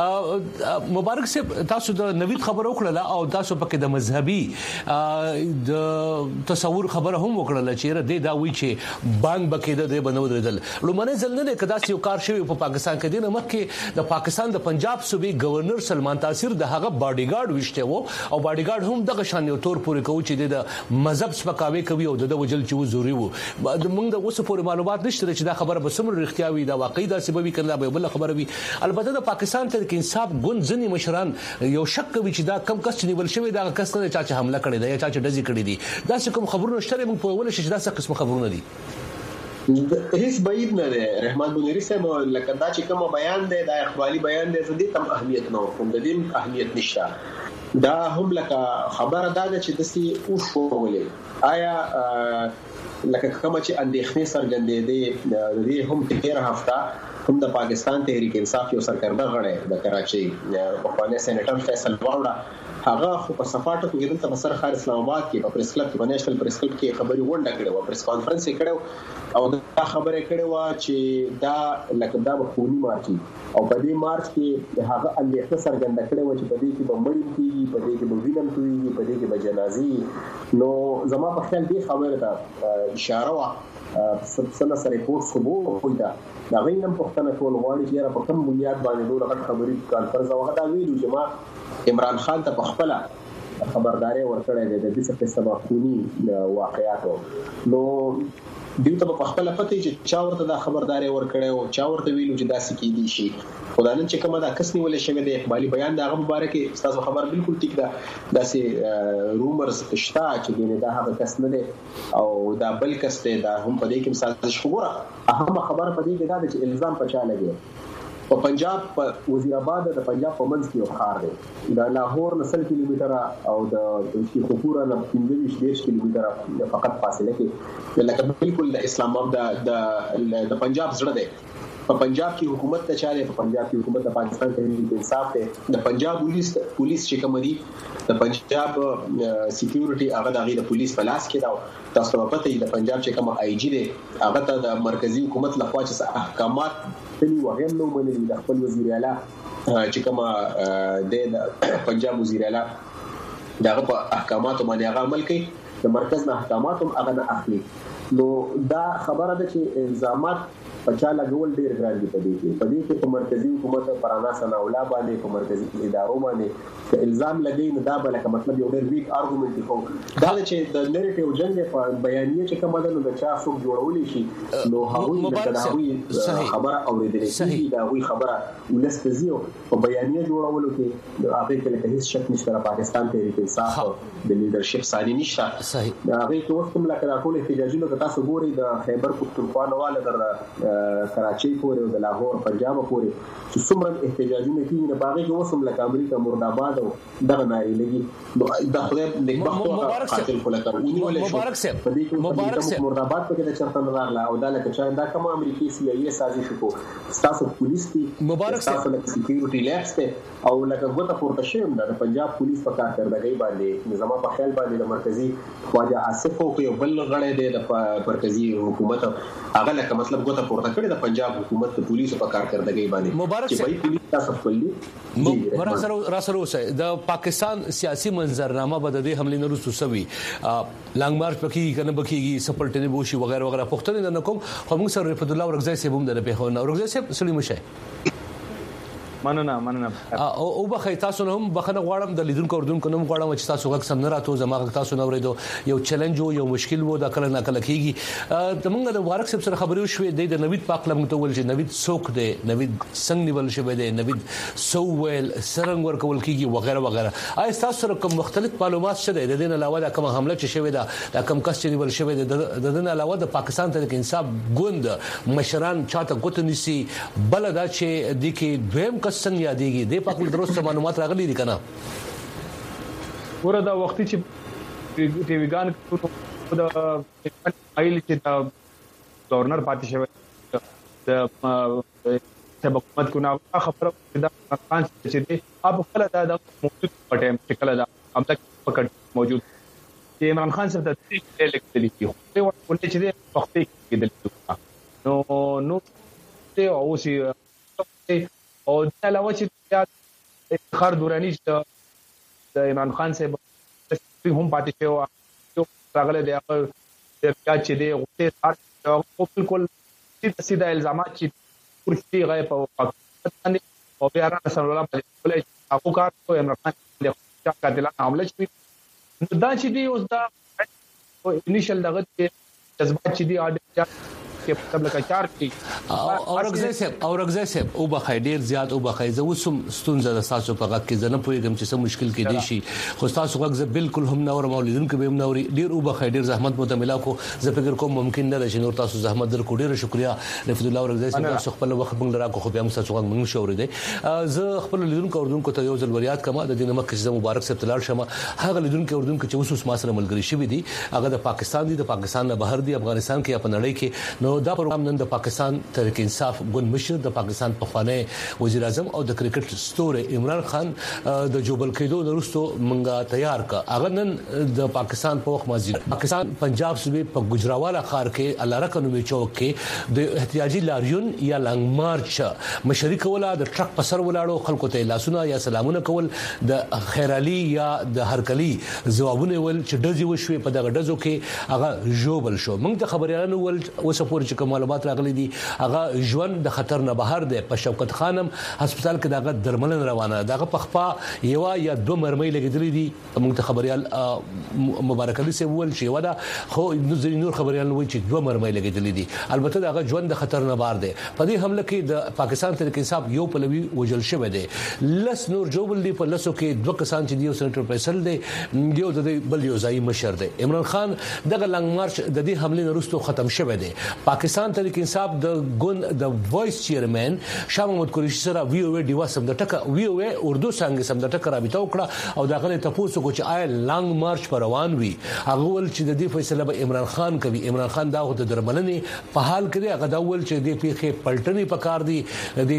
[SPEAKER 1] مبارک صاحب تاسو د نوید خبر وکړه او تاسو پکې د مذهبي د تصور خبره هم وکړه چې دا وی چې بانګ بکې د بنو درل لمنه ځل نه کدا یو کار شوی په پاکستان کې دنه مخکې د پاکستان د پنجاب صوبې گورنر سلمان تاثیر د هغه باډي ګارد وشته وو او باډي ګارد هم دغه شان یو تور پورې کوي چې د مذهب سپکاوي کوي او د وجل چې ضروري وو موږ د اوس پورې معلومات نشته چې دا خبره به سمره رښتیا وي دا واقعي دا سبب کړه به بل خبره وي البته د پاکستان تحریک انصاف ګوند ځنی مشران یو شک کوي چې دا کم کس نیول شوی دا کس نه چا چې حمله کړی دی یا چا چې ډزې کړی دي دا څه کوم خبرونه شته موږ په ول شي دا څه قسم خبرونه دي
[SPEAKER 5] هیڅ بعید نه ده رحمان بنيري صاحب لکه دا چې کوم بیان دی دا اخباري بیان دی زدي تم اهمیت نه کوم د دې اهمیت نشته دا هم لکه خبره ده چې دسي او شو ولې آیا لکه کوم چې اندېښنې څرګندې دي د دې هم تیر هفته هم د پاکستان تحریک انصاف یو سرکرده غړی د کراچي پخوانی سېنیټر فیصل واوړه هغه خو په صفاټو کې دلته په سر خار اسلام آباد کې په پریس کلب کې په نېشنل پریس کلب کې خبري ونډه کړې و پریس کانفرنس یې کړو او دا خبره کړې و چې دا لکه دا خونی مارچ او په دې مارچ کې هغه اندېښنه څرګنده کړې و چې په دې کې به مړی کیږي په دې کې به وینم کیږي په دې کې به جنازي نو زما په خیال دې خبره ته اشاره وا سره سره ریپورت صبح وایدا دا غوښنه پښتنه ټول غواړي چې را په کوم بنیاد باندې دوه غټ خبري کانفرنس او دا ویلو چې ما عمران خان ته په خپل خبرداري ورکړې ده د دې څه سبا خونی واقعیاتو نو دیو ته په خپل پته چې چا ورته دا خبرداري ورکړې او چا ورته ویلو چې دا سکی دي شي خدانن چې کومه دا کس نیولې شوی د اقبالي بیان دا غو مبارکي تاسو خبر بالکل ټیک ده داسې رومرز شتا چې دا هغه کس نه دی او دا بل کس دی دا هم په دې کې سازش وګوره اهم خبره په دې کې دا چې الزام پچا لګي په پنجاب په وزیر آباد د پنجاب په منځ کې یو ښار دی دا لاهور 90 کیلومتره او د شیخوپورا نه 25 کیلومتره فقط فاصله کې لکه بالکل د اسلام آباد د پنجاب زړه دی په پنجاب کې حکومت ته چاله په پنجاب کې حکومت د پاکستان تحریک انصاف ته د پنجاب پولیس چې کوم دي د پنجاب سکیورټي هغه د پولیس په لاس کې دا تاسو په پته د پنجاب چې کوم آی جی دی هغه ته د مرکزی حکومت لخوا چې احکامات تلی وغیم نو باندې د خپل وزیر اعلی چې کوم د پنجاب وزیر اعلی دغه په احکاماتو باندې هغه عمل کوي د مرکز نه احکامات هم هغه نه اخلي نو دا خبره ده چې الزامات پچا لګول ډیر ګران دي په دې کې په مرکزی حکومت پرانا سنا اولا باندې په مرکزی ادارو باندې چې الزام لګي نه دا بل کوم مطلب یو ډیر ویک ارګومنت خو دا چې د نریټیو جنگ په بیانیه چې کوم ده نو د چا څوک جوړولې شي نو هغه د هغوی خبره اوریدلې شي دا هغوی خبره ولستزیو په بیانیه جوړولو کې د هغه کې هیڅ شک نشته پاکستان تحریک انصاف د لیدرشپ ثاني نشته هغه کې اوس کوم لکه ټول احتجاجونه تاسو ګوري د خیبر پختونخوا نواله در کراچۍ پورې او د لاهور پنجاب پورې چې څومره احتجاجونه کیږي نه باغې کې وسم لکه امریکا مرداباد او دغه ناري لګي د خدای نیکبخت قاتل کولکر
[SPEAKER 1] مبارک صاحب
[SPEAKER 5] مرداباد په کې د چرته نه راغله او دا لکه چې دا کوم امریکایي CIA سازش وکړو تاسو پولیس دي
[SPEAKER 1] مبارک صاحب
[SPEAKER 5] تاسو لکه سکیورټي لیبس ته او لکه ګوته پورته شوم د پنجاب پولیس په کارکردګۍ باندې نظام په خیال باندې د مرکزی خواجه آصف او یو بل غړی دی د مرکزی حکومت هغه لکه مطلب ګوته پورته کړی د پنجاب حکومت د پولیسو په کارکردګۍ باندې
[SPEAKER 1] مبارک
[SPEAKER 5] صاحب پولیس تاسو خپل
[SPEAKER 1] راسره اوسه د پاکستان سیاسي منظرنامه به د حمله نه رسو سوي لانګ مارچ پکې کنه بکیږي سپورټنی بوشي وغیرہ وغیرہ پښتون نه کوم خو موږ سره رفعت الله ورغزي سیبوم د په خو نه ورغزي سیب سلیم شه
[SPEAKER 3] مننه
[SPEAKER 1] او بخې تاسو نه هم بخنه غواړم د لیدونکو اردوونکو نوم غواړم چې تاسو غږ سم نه راتو زماغه تاسو نه ورېدو یو چیلنج یو مشکل وو دا کله نه کله کیږي تمنګ د مبارک صاحب سره خبرې شوې د نوید پاک لمن ته ول چې نوید څوک دی نوید څنګه نیول شوی دی نوید سوول سرنګ ورکول کیږي وغیرہ وغیرہ آی تاسو سره کوم مختلف معلومات شته د دین علاوه د کوم حمله چې شوی دا کوم کس چې نیول شوی دی د دین علاوه د پاکستان تحریک انصاف ګوند مشران چاته ګوت نسی بل دا چې د کې دویم کس څنګه یادېږي د پاکل درست معلومات راغلي دي کنه
[SPEAKER 3] وردا وختي چې ټي وی ګان د فایل چې د گورنر پاتې شوی د حکومت کو نه خبره د خان چې دی اب کله دا د موجود پټم چې کله دا اب تک پکړ موجود چې عمران خان سره د دې لیکلي کی خو ولته چې د وخت کې د نو ته او سي او د علاوه چې افتخار دوراني د عمران خان صاحب هم پاتې شو راغله د چې دی غوته او بالکل سیده الزامات چې پرشتي غیب او پاکستان او بیا رسول الله په ولې اكو کار کو عمران خان له قاتلانه حمله شوی دا چې دی اوس دا انیشل دغه جذبات چې دی اډ کې مطلب لکه چار کې
[SPEAKER 1] اورغزه سیب او بخای ډیر زیات او بخای زه وسم ستونزه د تاسو په غږ کې زنه پویګم چې څه مشکل کې دي شي خو تاسو غږ بالکل هم نور مولودین کې به هم نوري ډیر او بخای ډیر زحمت مو ته ملا کو زه فکر کوم ممکن نه چې نور تاسو زحمت در کو ډیر شکریا رفعت الله اورغزه سیب تاسو خپل وخت موږ لرا کو خو بیا موږ تاسو غږ موږ شو ورده زه خپل لیدونکو اردوونکو ته یو ځل وریاد کما د دینه مکه چې مبارک صاحب تلل شمه هغه لیدونکو اردوونکو چې وسوس ما سره ملګری شوی دي هغه د پاکستان دي د پاکستان نه بهر دي افغانستان کې په نړۍ کې نو دا پروګرام نن د پاکستان تحریک انصاف ګوند مشر د پاکستان پخوانی وزیر اعظم او د کرکټ ستوره عمران خان د جوبل کېدو وروسته منګه تیار کا اغه نن د پاکستان په وخت مازی پاکستان پنجاب صوبې په گجراوالا ښار کې الله رکنو چوک کې د احتجاجي لاریون یا لانګ مارچ مشري کوله د ټرک په سر ولاړو خلکو ته لاسونه یا سلامونه کول د خیرالي یا د هرکلی ځوابونه ول چې دزي وشوي په دغه دزو کې هغه جوبل شو موږ ته خبريالانو ول وسپور چې معلومات راغلي دي هغه ژوند د خطر نه بهر دی په شوکت خانم هسپتال کې دغه درملن روانه دغه پخپا یو یا دو مرمۍ لګیدلې دي موږ ته خبريال مبارک علي سي ول چې ودا خو نور خبريال وایي چې دو مرمۍ لګیدلې دي البته دغه ژوند د خطر نه بهر دی په دې حمله کې د پاکستان تحریک انصاف یو پلوي وجل شوی دی لس نور جوبل دی په لسو کې دوه کسان چې دی سېنټر فیصل دی یو د بل یو ځای مشر دی عمران خان دغه لانګ مارچ د دې حمله وروسته ختم شوی دی پاکستان تحریک انصاف د ګوند د وایس چیرمن شاه محمود قریشي سره وی او ډیوا سم د ټکا وی او اردو څنګه سم د ټکا رابطه وکړه او داخله تاسو کو چې آی لانګ مارچ پر روان وي هغه ول چې د دې فیصله به عمران خان کوي عمران خان دا د درملنې په حال کې هغه دا ول چې د پیخه پلټنې پکار دي د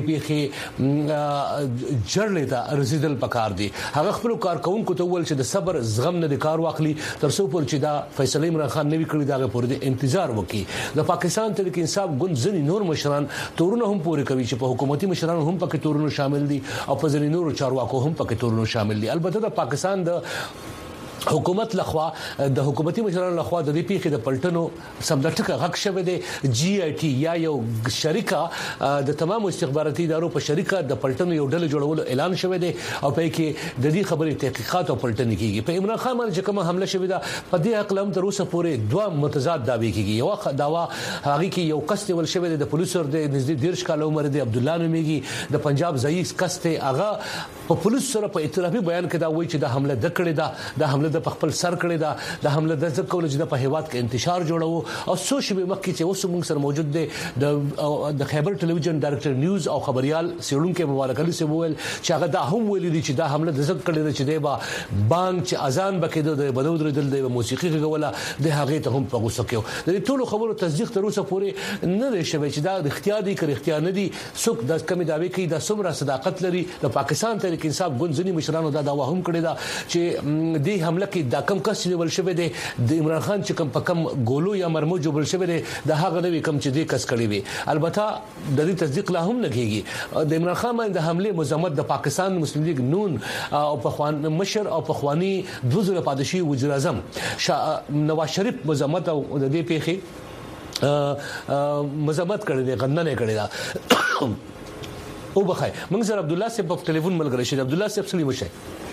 [SPEAKER 1] پیخه جړلې ته رسیدل پکار دي هغه خپل کارکونکو ته ول چې د صبر زغم نه د کار واخلي تر څو پر چې دا فیصله عمران خان نوي کړی دا پورې د انتظار وکړي د پاکستان تحریک انصاف ګوند ځنی نور مشران تورونه هم پوره کوي چې په حکومتي مشران هم پکې تورونه شامل دي او په ځنی نور چارواکو هم پکې تورونه شامل دي البته د پاکستان د حکومت لخوا د حکومتي مشرانو لخوا د دې پیخي د پلټنو سمدټکه غږ شوه دی جی آی ټي یا یو شریکه د تمام استخباراتي ادارو په شریکه د پلټنو یو ډله جوړولو اعلان شوه دی او په کې د دې خبرې تحقیقات او پلټنې کیږي په عمران خان باندې کومه حمله شوه ده په دې حق تر اوسه پورې دوه متضاد داوی کیږي یو داوا هغه کې یو کس ول شوه د پولیسو د نږدې 10 کال عمر دی عبد الله نوميږي د پنجاب ضعیف کس ته هغه په پولیس سره په اعترافي بیان کې دا وایي چې د حمله د کړې ده د حمله د خپل سر کړې ده د حمله د ځکول چې د په هیواد کې انتشار جوړو او سوشل مخکې چې اوس موږ سره موجود دی د خیبر ټلویزیون ډایرکټر نیوز او خبريال سیړونکو مبارک علي سی وویل چې هغه دا هم ویلي دي چې دا حمله د ځکول کړې چې دی با بانک چې اذان بکیدو د بدودر دل د موسیقي غوله د هغه ته هم په غوسه کې د ټولو خبرو تصدیق تر اوسه پورې نه لري شوی چې دا د اختیار دي کړ اختیار نه دي څوک د کمی داوی کوي د سمره صداقت لري د پاکستان تحریک انصاف ګوندزنی مشرانو دا داوا هم کړی دا چې د حمله کې دا کم کس نیول شوی دی د عمران خان چې کم په کم ګولو یا مرمو جوړ شوی دی د هغه نوې کم چې د کس کړی وي البته د دې تصدیق لا هم لګيږي د عمران خان باندې حمله مزمت د پاکستان مسلم لیگ نون او په خوان مشر او په خواني دوزره پادشي وزیر اعظم نواز شریف مزمت او د دې پیخي مزمت کړی دی غندنه کړی دا او بخای موږ سره عبد الله صاحب په ټلیفون ملګری شي عبد الله صاحب سلام وشي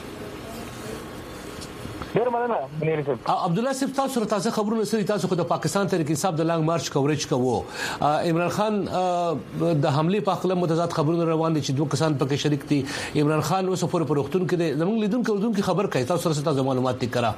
[SPEAKER 6] ډیر مننه منیر صاحب
[SPEAKER 1] عبد الله صاحب تاسو سره تازه خبرونه سره تاسو خو د پاکستان تحریک انصاف د لانګ مارچ کوریج کوو عمران خان د حمله په خپل متضاد خبرونه روان دي چې دوه کسان پکې شریک دي عمران خان اوس په پروختون کې زموږ لیدونکو خبر کوي تاسو سره تاسو معلومات تکرا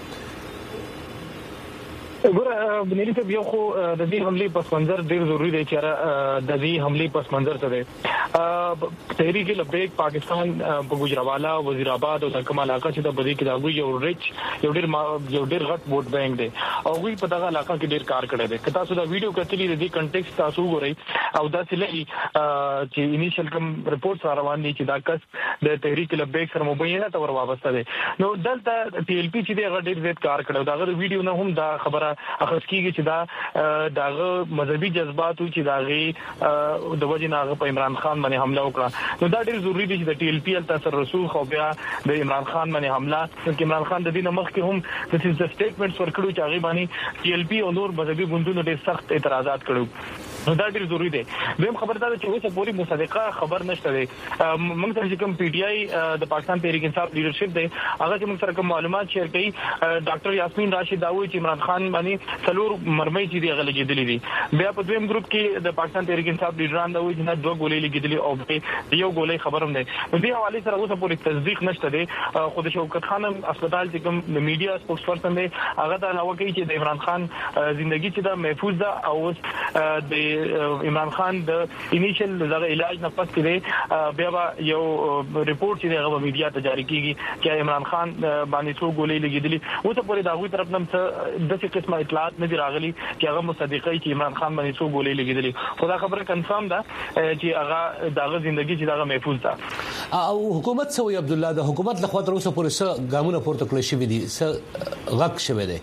[SPEAKER 6] ګوره بنيري ته یو خو د دې حمله پس منظر ډیر ضروری دی چې د دې حمله پس منظر څه دی تحریک لبیک پاکستان په گجراوالا وزیرآباد او کومه علاقه چې د بدی کې دا یو ډیر غټ ووټ بانک دی او وی په دغه علاقه کې ډیر کار کړی دی که تاسو دا ویډیو کتلی د دې کنټیکست تاسو ګورئ او دا چې چې انیشل کوم ریپورټ روان دي چې دا کس د تحریک لبیک سره مبینه تور وابسته دی نو دلته ټي ال پی چې د ډیر زیات کار کړو دا غو ویډیو نه هم دا خبره اخر کیږي چې داغه مذهبي جذبات چې داغه د وجه نه په عمران خان باندې حمله وکړه نو دا ډیر ضروری دی چې د ټي ال پی تل رسول خو بیا د عمران خان باندې حمله چې عمران خان د دې مخ کې هم د سټیټمنټس ورکړو چې هغه باندې ټي ال پی او نور مذهبي ګوندونو ډیر سخت اعتراضات کړو نو دا ډیر ضروری دی دویم خبردار چې اوسه پوری مصدقه خبر نشته دی موږ سره کوم پی ټ آی د پاکستان تحریک انصاف لیډرشپ دی هغه چې موږ سره کوم معلومات شیر کړي ډاکټر یاسمین راشد داوی چې عمران خان باندې څلور مرمۍ چې دی غلې جدلی دي بیا په دویم ګروپ کې د پاکستان تحریک انصاف لیډران داوی چې نه دوه ګولې لګیدلې او یو ګولې خبرم دی نو دې حواله سره اوسه پوری تصدیق نشته دی خود شوکت خان هسپتال چې کوم د میډیا سپوکس پرسن دی هغه دا علاوه کوي چې د عمران خان ژوندۍ چې دا محفوظ ده او د عمران خان د انیشل دغه علاج نه پس کړي بیا یو ریپورت چې هغه میډیا ته جاری کیږي چې عمران خان باندې څو ګولې لګیدلې اوسه پوری داوی طرف نم څه د څه قسمه اطلاعات نه دی راغلي چې هغه مصدقي چې عمران خان باندې څو ګولې لګیدلې خدا خبره کنفرم ده چې هغه دغه ژوندۍ چې دغه محفوظ ده
[SPEAKER 1] او حکومت سوی عبد الله د حکومت لخوا تر اوسه پورې څه ګامونه پورته کړی شوی دي څه غږ شوی دی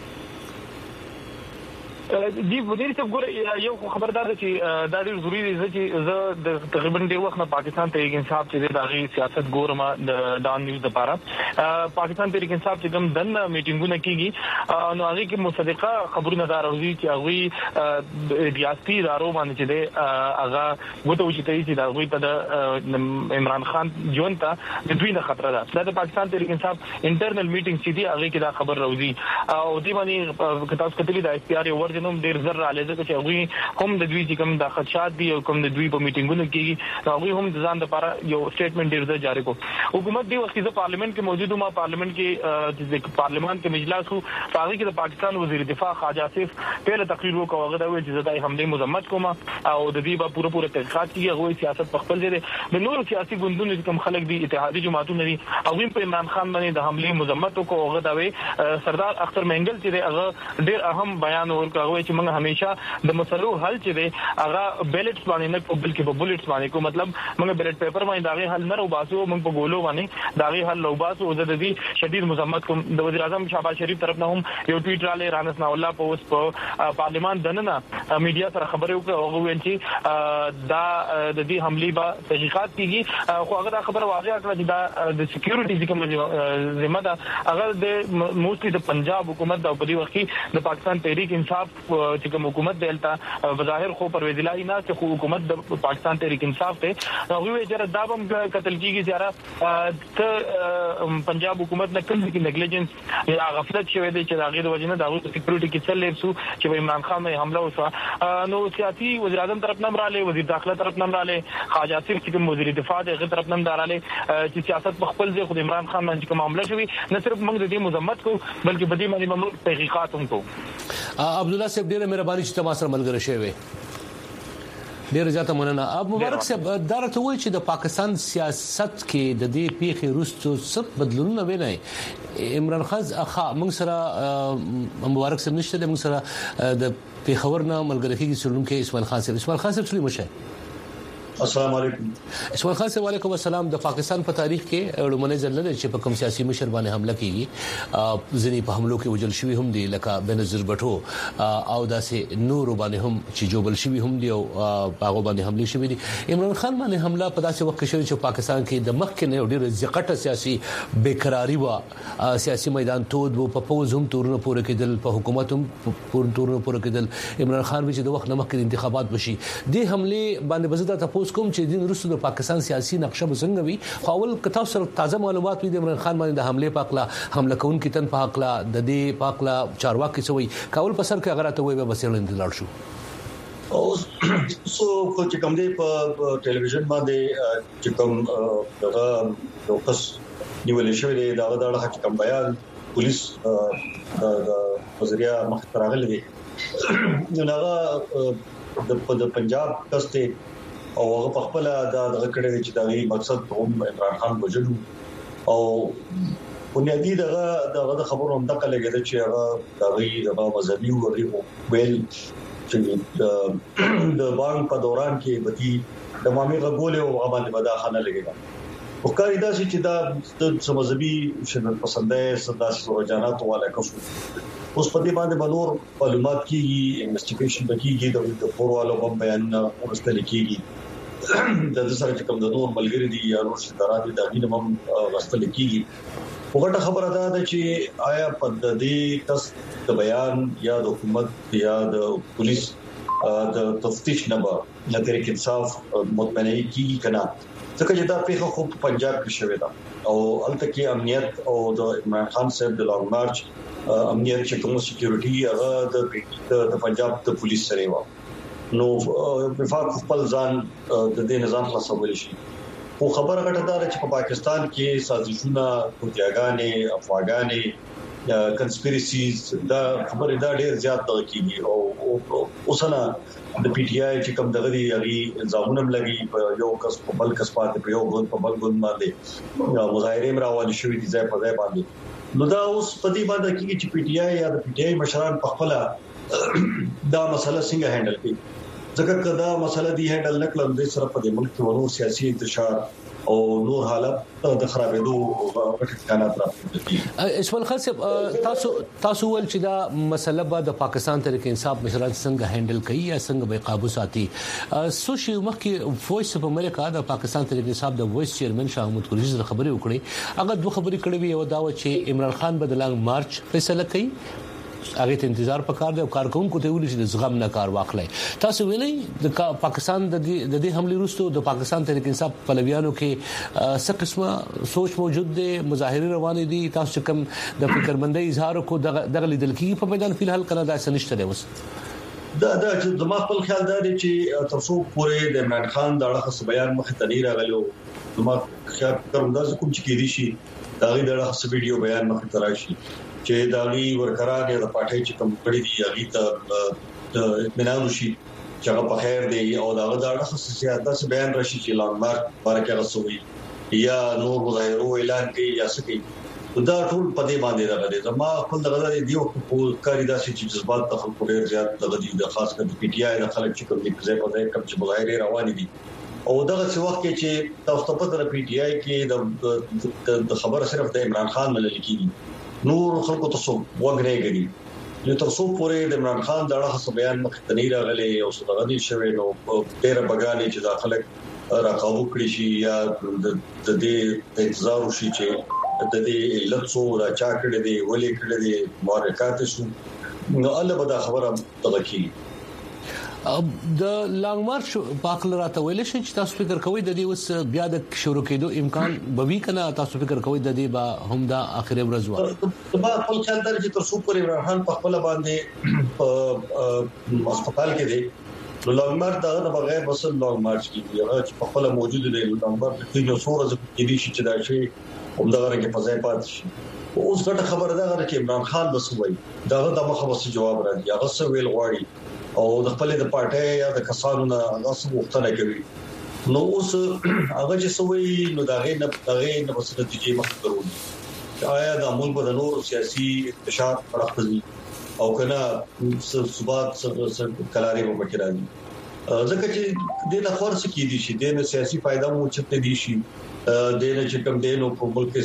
[SPEAKER 6] دی ودی څه ګور یو خبردار چې دا ډیر ضروری دی چې زه د تقریبا ډیر وخت نه پاکستان تحریک انصاف چې دغه سیاست ګورم د دان نیوز لپاره پاکستان تحریک انصاف چې کوم دنه میټینګونه کیږي نو هغه کې مصدقه خبرونه دا راوځي چې هغه ریاستي ادارو باندې چې هغه وته چې دا هغه ته د عمران خان جون ته د دوی نه خطر ده د پاکستان تحریک انصاف انټرنل میټینګ چې دی هغه کې دا خبر راوځي او دی باندې کتاب کتلی د اف پی آر ور نوم ډیر زر را لږه چې هغه هم د دوی چې کوم د خدشات دي او کوم د دوی په میټینګونو کې هغه هم ځان لپاره یو سټیټمنټ ډیر زر جاری کو حکومت دی وخت د پارلیمنت کې موجود ما پارلیمنت کې د پارلیمان کې مجلس وو هغه کې د پاکستان وزیر دفاع خواجه آصف پہله تقریر وکړ هغه دا ویل چې زداي حمله مذمت کوم او د دې په پوره تحقیقات کیږي هغه سیاست په خپل ځای د نور سیاسي ګوندونو کوم خلک دي اتحادی جماعتونه دي هغه په عمران خان باندې د حمله مذمت وکړ هغه دا وی سردار اختر منګل چې هغه ډیر اهم بیان ورکړ چې موږ همیشه د مسلو حل چې دی هغه بیلټس باندې نه کوو بلکې په بولټس باندې کو مطلب موږ بیلټ پیپر باندې داغه حل نه وباسو موږ په ګولو باندې داغه حل وباسو د دې شدید مذمت کوم د وزیر اعظم شهباز شریف طرف نه هم یو ټویټ را لې رانس نا الله په اوس په پارلیمان دننه میډیا سره خبرې وکړه هغه ویل چې دا د دې حمله به تحقیقات کیږي خو هغه دا خبره واضح کړه چې دا د سکیورټي کوم ذمہ ده هغه د موستلی د پنجاب حکومت د په دې وخت کې د پاکستان تحریک انصاف چې کوم حکومت دلته بظاهر خو پرویز الهی نه چې حکومت د پاکستان تحریک انصاف ته هغه وجره دا هم قتل کیږي چې ته پنجاب حکومت نه کوم کې نیګلیجنس یا غفلت شوی دی چې دا غیر وجنه دا سکیورټي کې څل لرسو چې عمران خان باندې حمله وشو نو سیاسي وزیر اعظم طرف نمبر علی وزیر داخله طرف نمبر علی خواجه آصف چې کوم وزیر دفاع دغه طرف نمبر علی چې سیاست په خپل ځای خو عمران خان باندې کوم معاملې شوی نه صرف موږ د دې مذمت کو بلکې بدی باندې موږ تحقیقات هم کو
[SPEAKER 1] عبد الله صاحب ډیره مهرباني چې تاسو سره ملګری شوی ډیر زیاته مننه. اب مبارک صاحب دا راته وایي چې د پاکستان سیاست کې د دې پیښې وروسته څه بدلونونه ویني عمران خان موږ سره مبارک صاحب نشته د موږ سره د پیښور نه ملګری کېږي سلوم کې اسماعیل خان صاحب سلیم شه.
[SPEAKER 7] السلام علیکم.
[SPEAKER 1] اسماعیل خان صاحب وعلیکم السلام. د پاکستان په تاریخ کې لومړی ځل نه چې په کوم سیاسي مشر باندې حمله کیږي ځینې په حملو کې وجل شوی هم دي لکه بنظیر بټو او داسې نور باندې هم چې جوبل شوی هم دي او هغه باندې حمله شوی دي. عمران خان باندې حمله په داسې وخت کې شوی چې پاکستان کې د مخ کې نه ډېر ځکټه سیاسي بیقراری و سیاسي میدان تود و په پوز هم تورونه پورې کېدل په حکومت هم تورونه پورې کېدل. عمران خان چې د وخت نه مخکې انتخابات بشي د حمله باندې بزدا تاسو کوم چې د روسو د پاکستان سیاسي نقشه بزنګ وي خو اول کتاب سره تازه معلومات وي د عمران خان باندې د حمله پاکلا حمله کون کی تن پاکلا د دې پاکلا چارواکي سوي کول په سر کې اگر ته وي به بسېل انتظار شو
[SPEAKER 7] او سو چې کوم دی په ټلویزیون باندې چې کوم دغه لوکس نیول شوی دی دا د حق کوم بیان پولیس د وزیریا مخترغل دي نو هغه د پنجاب کسته او هغه په خپل د کړه چې دا مقصد هم عمران خان بجلو او بنیادی دغه خبرو هم دغه لګیدل چې هغه مذهبي ویل چې د بانک په دوران کې بدی د مامي غولې او هغه باندې بداخانه لګیدل او کاری دا چې دا د مذهبي شنه پسندې سداسي ورجانات والا کوم اوس په دې باندې بنور معلومات کیږي انویسټیګیشن کیږي د پوروالو په بیانونه ورستل کیږي د سره چې کوم د نور ملګری دي یا نور شترات دي د دې هم ورستل کیږي وګړه خبره ده چې آیا په دې تاسو د بیان یا د حکومت یا د پولیس د تفتیش نه به د تحریک انصاف مطمئنه کیږي کنه ځکه چې دا په خو پنجاب کې شوې ده او البته کې امنیت او د عمران خان صاحب د لانګ مارچ امنیت چې کوم سکیورټي هغه د پنجاب د پولیس سره و نو وفاق خپل ځان د دې نظام خلاصول شي خو خبره غټه ده چې په پاکستان کې سازشونه کوتیاګانې افواګانې کنسپیریسیز دا خبره دا ډېر زیات کیږي او اوسنه د پی ټی آی چې کوم دغه دی هغه الزامونه لګي په یو کس په بل کس باندې په یو ګوند په بل ګوند باندې مظاهره راوړل شوې دي ځای په ځای باندې نو دا اوس په دې باندې کې چې پی ټی آی یا د پی ټی آی مشران په خپل دا مسله څنګه هندل کوي ځکه کدا مسله دی هندل نکړل د سره په ملک کې ورو سیاسي انتشار او نور حالت د خرابېدو غټکانات راځي.
[SPEAKER 1] اسماعیل خان صاحب تاسو ول چې دا مسله به د پاکستان تحریک انصاف مشران څنګه هندل کوي یا څنګه به قابو ساتي سوشي مخکې وایس په امریکا د پاکستان تحریک انصاف د وایس چیرمن شاه محمود قریشي سره خبرې وکړې هغه دوه خبرې کړې وي او دا و چې عمران خان به د لانګ مارچ فیصله کوي هغه ته انتظار پکار دی او کارکونکو ته ویل چې د زغم نه کار واخلي. تاسو ویلي د پاکستان د دې حمله وروسته د پاکستان تحریک انصاف پلویانو کې څه قسمه سوچ موجود دی مظاهره روان دي تاسو کوم د فکرمندۍ اظهار کو دغه لیدل کیږي په میدان فلحال کنه دا سنشته دی وس
[SPEAKER 7] دا چې د ما خپل خیال دی چې تاسو پورې د عمران خان د اړه بیان مخ ته نه راغلو ما خیال کوم دا کوم چې کېدی شي دا غي د اړه ویډیو بیان مخ ته راشي چې داغي ورکرانه د پټه چې کوم کړی دی هغه ته اطمینان وشي چې هغه په خیر دی او دا د اړه سیاست بیان راشي چې لانګ مارک بارکه رسوي یا نور مظاهرو اعلان کوي یا څه کوي دا ټول په دې باندې راغلي زما خپل دغه دی او کاری داسې چې جذبات د خلکو ډیر زیات دغه دي د خاص کر پی ټی آی د خلک چې کوم دي په ځای په ځای کوم چې مظاهره روان دي او دغه څه وخت کې چې تاسو په تر پی ټی آی کې د خبره صرف د عمران خان ملل کیږي نور خلکو تاسو وګړي غړي نو تاسو پورې د عمران خان د اړه بیان مخ ته نه راغلي او څه دغه دي شوی نو ډېر بګانې چې داخله راکاو کړی شي یا د دې انتظار وشي چې د دې علت څو را چا کړی دی ولې کړی دی مورکات شو نو الله به دا خبره تلکی
[SPEAKER 1] د لانګ مارچ پاکل راته ویل شي چې تاسو فکر کوئ د دې اوس بیا د شروع کېدو امکان به وی کنه تاسو فکر کوئ د دې با هم دا اخر ورځ و
[SPEAKER 7] په خپل خیال در چې تر څو پورې عمران خان په خپل باندې هسپتال کې دی نو لانګ مارچ دا نه بغیر بس لانګ مارچ کې هغه چې په خپل موجود دی لانګ مارچ کې یو څو ورځې کې دي چې دا شي هم دا غره کې فضای پات شي اوس ګټه خبره ده چې عمران خان بسوي دا د مخه بس جواب راځي هغه څه ویل غواړي او د خپل د پارټي یا د کسانو نه هغه څه وختونه کوي نو اوس هغه چې سوي نو دا غي نه بس د دې مخ درو آیا د ملک په نور سیاسي انتشار پرخصي او کنه ثبات کلاري مو مکراني ځکه چې د لخر څخه کې دي شي د سیاسي فائدہ مو چته دي شي د نه چې کوم دینو په ملک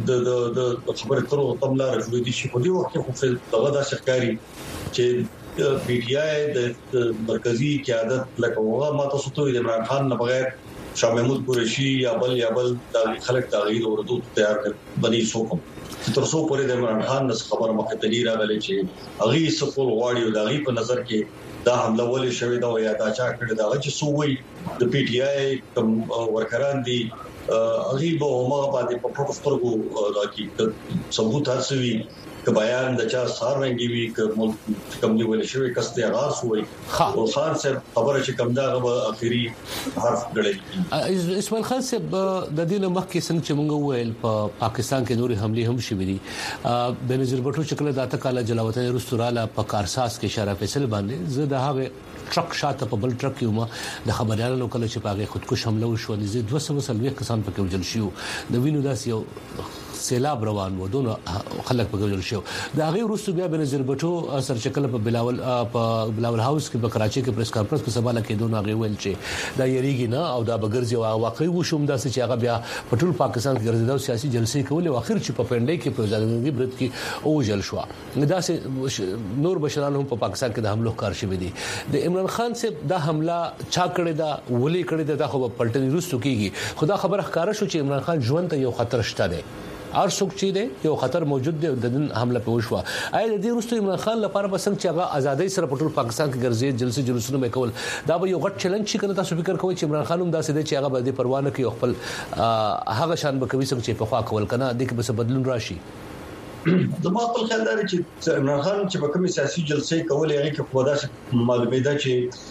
[SPEAKER 7] د خبره ترو تملا رجوع دي شي په دې وخت کې خو دغه د شکاري چې پی ټی آی د مرکزی قیادت لکه هغه ماته ستوي د عمران خان نه بغیر شاه محمود قریشي یا بل د خلک تغییر او ردود تیار کړ بني سوکم تر څو پورې د عمران خان نس خبر مخه تدلی راغلی چې هغه سفول غواړي او د هغه په نظر کې دا حمله ولې شوې دا یا دا چا کړی دا چې سووي د پی ټی آی کوم ورکران دي هغه به هغه باندې په پروتسترګو راکې ثبوت هڅوي که بیان د چا سار رنګي وي که کوم نیول شوی کس ته آغاز وي او خان صاحب خبره چې کوم دا غو اخیری حرف غړي
[SPEAKER 1] اسماعیل خان صاحب د دې مخکې څنګه چې موږ ویل په پاکستان کې نوري حمله هم شوې دي بنظیر بټو شکل د اتکاله جلاوطن رستوراله په کارساس کې اشاره فیصل باندې زه د هغه ټرک شاته په بل ټرک یو ما د خبريالو کله چې پاغه خودکش حمله وشو د 230 کسان په کې وجل شو د وینو داس یو سیلاب روان و دونه خلک په ګرځول شو دا غي روسو بیا بنظیر بټو سرچکل په بلاول هاوس کې په کراچي کې پریس کانفرنس په سبا لکه دونه غي ویل چې دا یریږي نه او دا بغرځي او واقعي وشوم دا چې هغه بیا په ټول پاکستان کې ګرځیدو سیاسي جلسې کول او اخر چې په پندای کې په ځانګړي برت کې او جل شو دا سه نور بشران هم په پاکستان کې د حمله کار شوی دي د عمران خان صاحب دا حمله چا کړی دا ولي کړی دا خو په پلټنې روسو کېږي خدا خبره ښکارا شو چې عمران خان ژوند ته یو خطر شته دی ار څوک چې دی یو خطر موجود دی د دن حمله په وشو آیا د دې وروسته عمران خان لپاره بسنګ چې هغه ازادۍ سره په ټول پاکستان کې ګرځي جلسې جلوسونه وکول دا به یو غټ چیلنج شي کنه تاسو فکر کوئ چې عمران خان هم داسې دی چې هغه به د پروا نه کوي خپل هغه شان به کوي څنګه چې په خوا کول کنه د کې به بدلون راشي
[SPEAKER 7] د ما خپل خیال دی چې عمران خان چې په کومي سیاسي جلسې کولې هغه کې خدا معلومه ده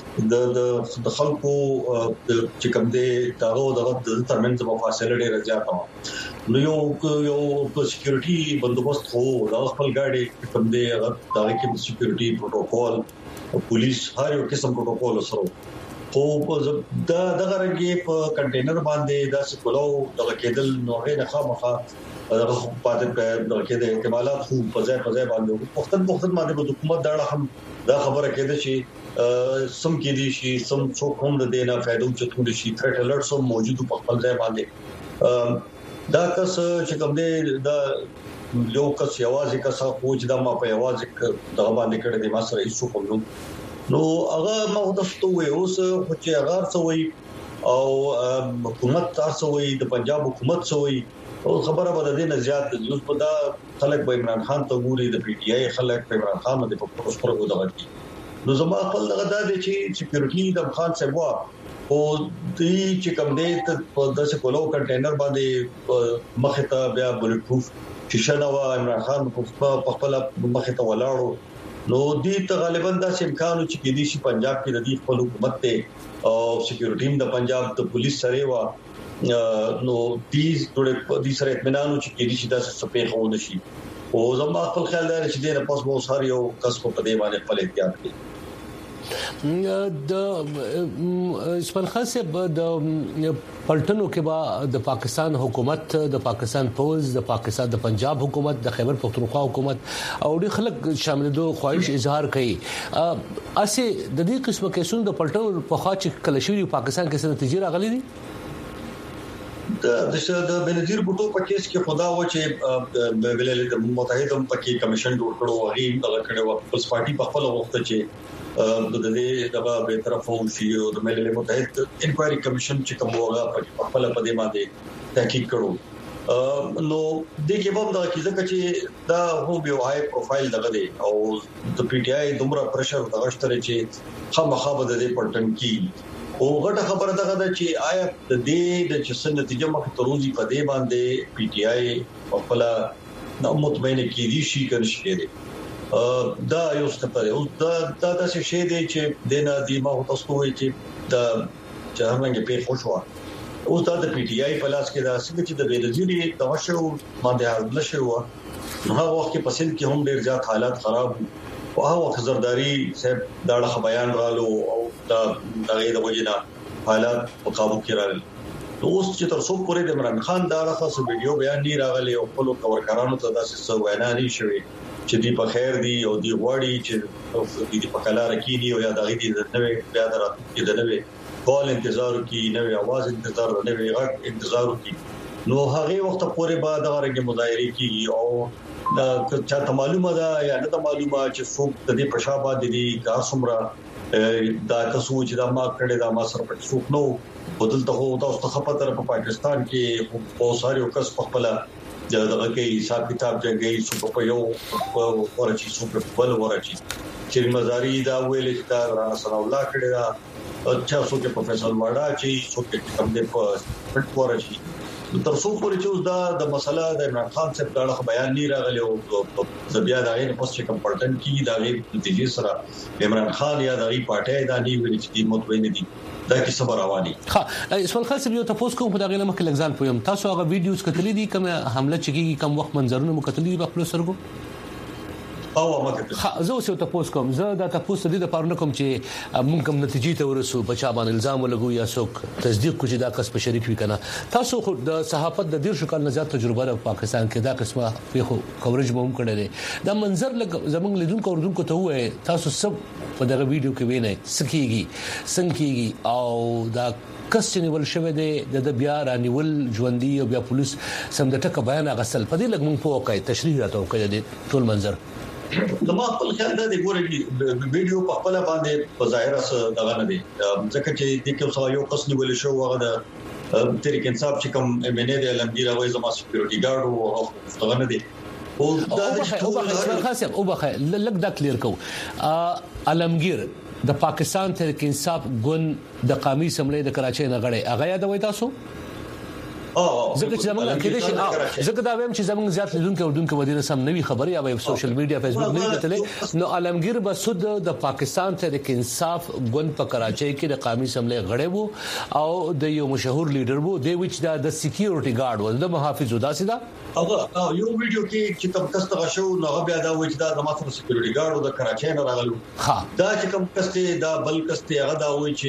[SPEAKER 7] چې د خلکو چې کوم دي دغه ترمنځ په فاصله ډېر زیات و نو یو په سکیورټي بندوبست خو د خپل ګاډي کوم دي هغه کې سکیورټي پروتوکول او پولیس هر یو قسم پروتوکول سره خو دا دغه رنګي په کنټینر باندې دا سکولو دغه کېدل نوغه نه خامخا دغه پاتې دغه کې د احتمالات خو په ځای باندې وختن باندې د حکومت دا هم دا خبره کېده چې سم کې دي شي سم څوک هم د دینه فائدو چتول شي تھریټ الرټس هم موجود په خپل ځای باندې دا کس چې کوم دی دا یو کس یوازې کس خوځ دا ما په یوازې دغه باندې کړی دی ما سره هیڅ کوم نو هغه ما ودستو وي اوس چې هغه څوي او حکومت تاسو وي د پنجاب حکومت څوي او خبره به د دې زیات د اوس په دا خلک به عمران خان ته ګوري د پی ټی آی خلک په عمران خان باندې په پروسپرګو دغه نو زما خپل دغه د چې سکیورټي د خان صاحب او دې چې کوم دې په داسې کولو کنټینر باندې مخه ته بیا بلټ پروف چې شنو عمران خان په خپل مخه ته ولاړو نو دې ته غالبا داسې امکان چې کې دي چې پنجاب کې د دې خپل حکومت ته او سکیورټي د پنجاب د پولیس سره وا نو دې سره اطمینان چې کې دي چې داسې سپې خو نشي او زما خپل خیال دی چې دې نه پس مو سار یو کس په دې باندې خپل احتیاط کوي
[SPEAKER 1] د اسماعیل خان صاحب د پلټنو کې با د پاکستان حکومت د پاکستان فوج د پاکستان د پنجاب حکومت د خیبر پختونخوا حکومت او د خلک شامل دوه خواهش اظهار کړي اسه د دې قسمه کیسونو د پلټنو په خوا چې کلشوري پاکستان کې څه نتیجې راغلي دي
[SPEAKER 7] د بنظیر بوټو په کیس کې خدا و چې د ویلل د متحده پکې کمیشن جوړ کړو هغه دغه کړو پس پارټي په خپل وخت چې د دې دغه به طرف او شي او د ملل متحد انکوایري کمیشن چې کوم هغه په خپل په دې باندې تحقیق کړو نو د کې په دا کې ځکه چې دا هو به هاي پروفایل دغه دی او د پی ټی آی دومره پرشر دغه شته چې خامخا به د پټن کې او غټه خبره دغه ده چې آیا د دې د چسن نتیجه مخ تروزی په دې باندې پی ټی آی خپل نو مطمئن کېدی شي کنه شي دا یو ستاره او دا څه شی دی چې د نه دی ما تاسو وایي چې دا څنګه په خوشوا او دا د پی ټی آی په لاس کې دا څنګه چې د بیلزيري توشو باندې حمله شوه نو هغه وخت په سند کې هم ډیر زیات حالات خراب او هغه وخت زرداری صاحب دا بیان رالو او دا دغه د وجنه حالات په قابو کې راغلي نو اوس چې تر څو پورې د عمران خان دا راخص ویډیو بیان نه راغلی او خپل کورکارانو ته داسې څه وینا نه شوي چې دی په خیر دی او دی غواړي چې دی په کلار کې دی او یا دغه دی د نوې بیا درته د نوې کال انتظار کی نوې आवाज انتظار نوې غږ انتظار کی نو هغه وخت پورې بعد هغه مظاهره کی او دا چاته معلومه ده یا نه معلومه چې څوک د دې پښابه دي کا سمرا دا تاسو چې دا ما کړی دا ما سره پټ څوک نو بدلته هو تاسو ته خپل په پاکستان کې په ساريو کس په خپل دغه کې حساب کتاب جنګي سو په یو ورچی سو په بل ورچی چې مزاري دا ویل چې دا رسول الله کړی دا اچھا سو کې پروفیسور واډا چې سو کې کوم دې په پټ ورچی تر څو پورې چې دا د مسله د عمران خان څخه دا بیان نه راغلی او زبیا دا غیر پوسټ کوم پړتن کې دا غیر نتیجې سره عمران خان یا د پارټي دا نیو چې مطمئن دي دا کی صبر رواني
[SPEAKER 1] ها سوال خاص یو تاسو کوم په دغه لمخ لګزان پویم تاسو هغه ویډیوز کتلې دي کوم حمله چګي کوم وخت منظرونه مو کتلې دي په خپل سرګو
[SPEAKER 7] او مکه
[SPEAKER 1] زه اوس تاسو کوم زه دا تاسو د پاره کوم چې مونږ کوم نتیجې ته ورسو بچا باندې الزام ولګو یا څوک تصدیق کوي دا کس په شریک وي کنه تاسو خو د صحافت د ډیر شکل نظر تجربه په پاکستان کې دا قسمه په کوریج مو هم کړی دی دا منظر زمونږ لیدونکو اوردونکو ته وای تاسو سب په دغه ویډیو کې وینئ سکیږي او دا کس نیول شوی دی د بیا رانیول ژوندۍ او بیا پولیس سم د ټکه بیان غسل په دې لګ مونږ په وکای تشریح راته وکړي د ټول منظر
[SPEAKER 7] زما خپل خیال دا دی ګورې ویډیو په خپل باندې په ظاهره څه دغه نه دی ځکه چې د کوم یو قسم ول شو هغه د تحریک انصاف چې کوم امنه د علمگیر او زما سکیورټي ګارد او دغه نه دی او دا د
[SPEAKER 1] خاصه او بخه لګ دا کلیر کو علمگیر د پاکستان تحریک انصاف ګوند د قومي سملې د کراچۍ نه غړي هغه یادوي تاسو زکه چې زمونږ کې دي زکه دا وایم چې زمونږ زیات لیدونکو اردوونکو ودی سم نوي خبري یا په سوشل میډیا فیسبوک نه کتلې نو علمگیر بسود د پاکستان تحریک انصاف ګوند په کراچۍ کې د قومي سملې غړي وو او د یو مشهور لیډر وو د وچ د سکیورټي ګارد و د محافظ وداسي دا
[SPEAKER 7] هغه یو ویډیو کې چې کوم کس ته شو نو بیا دا وچ دا د ماته سکیورټي ګارد د کراچۍ نه راغلو دا چې کوم کس ته دا بل کس ته هغه دا وای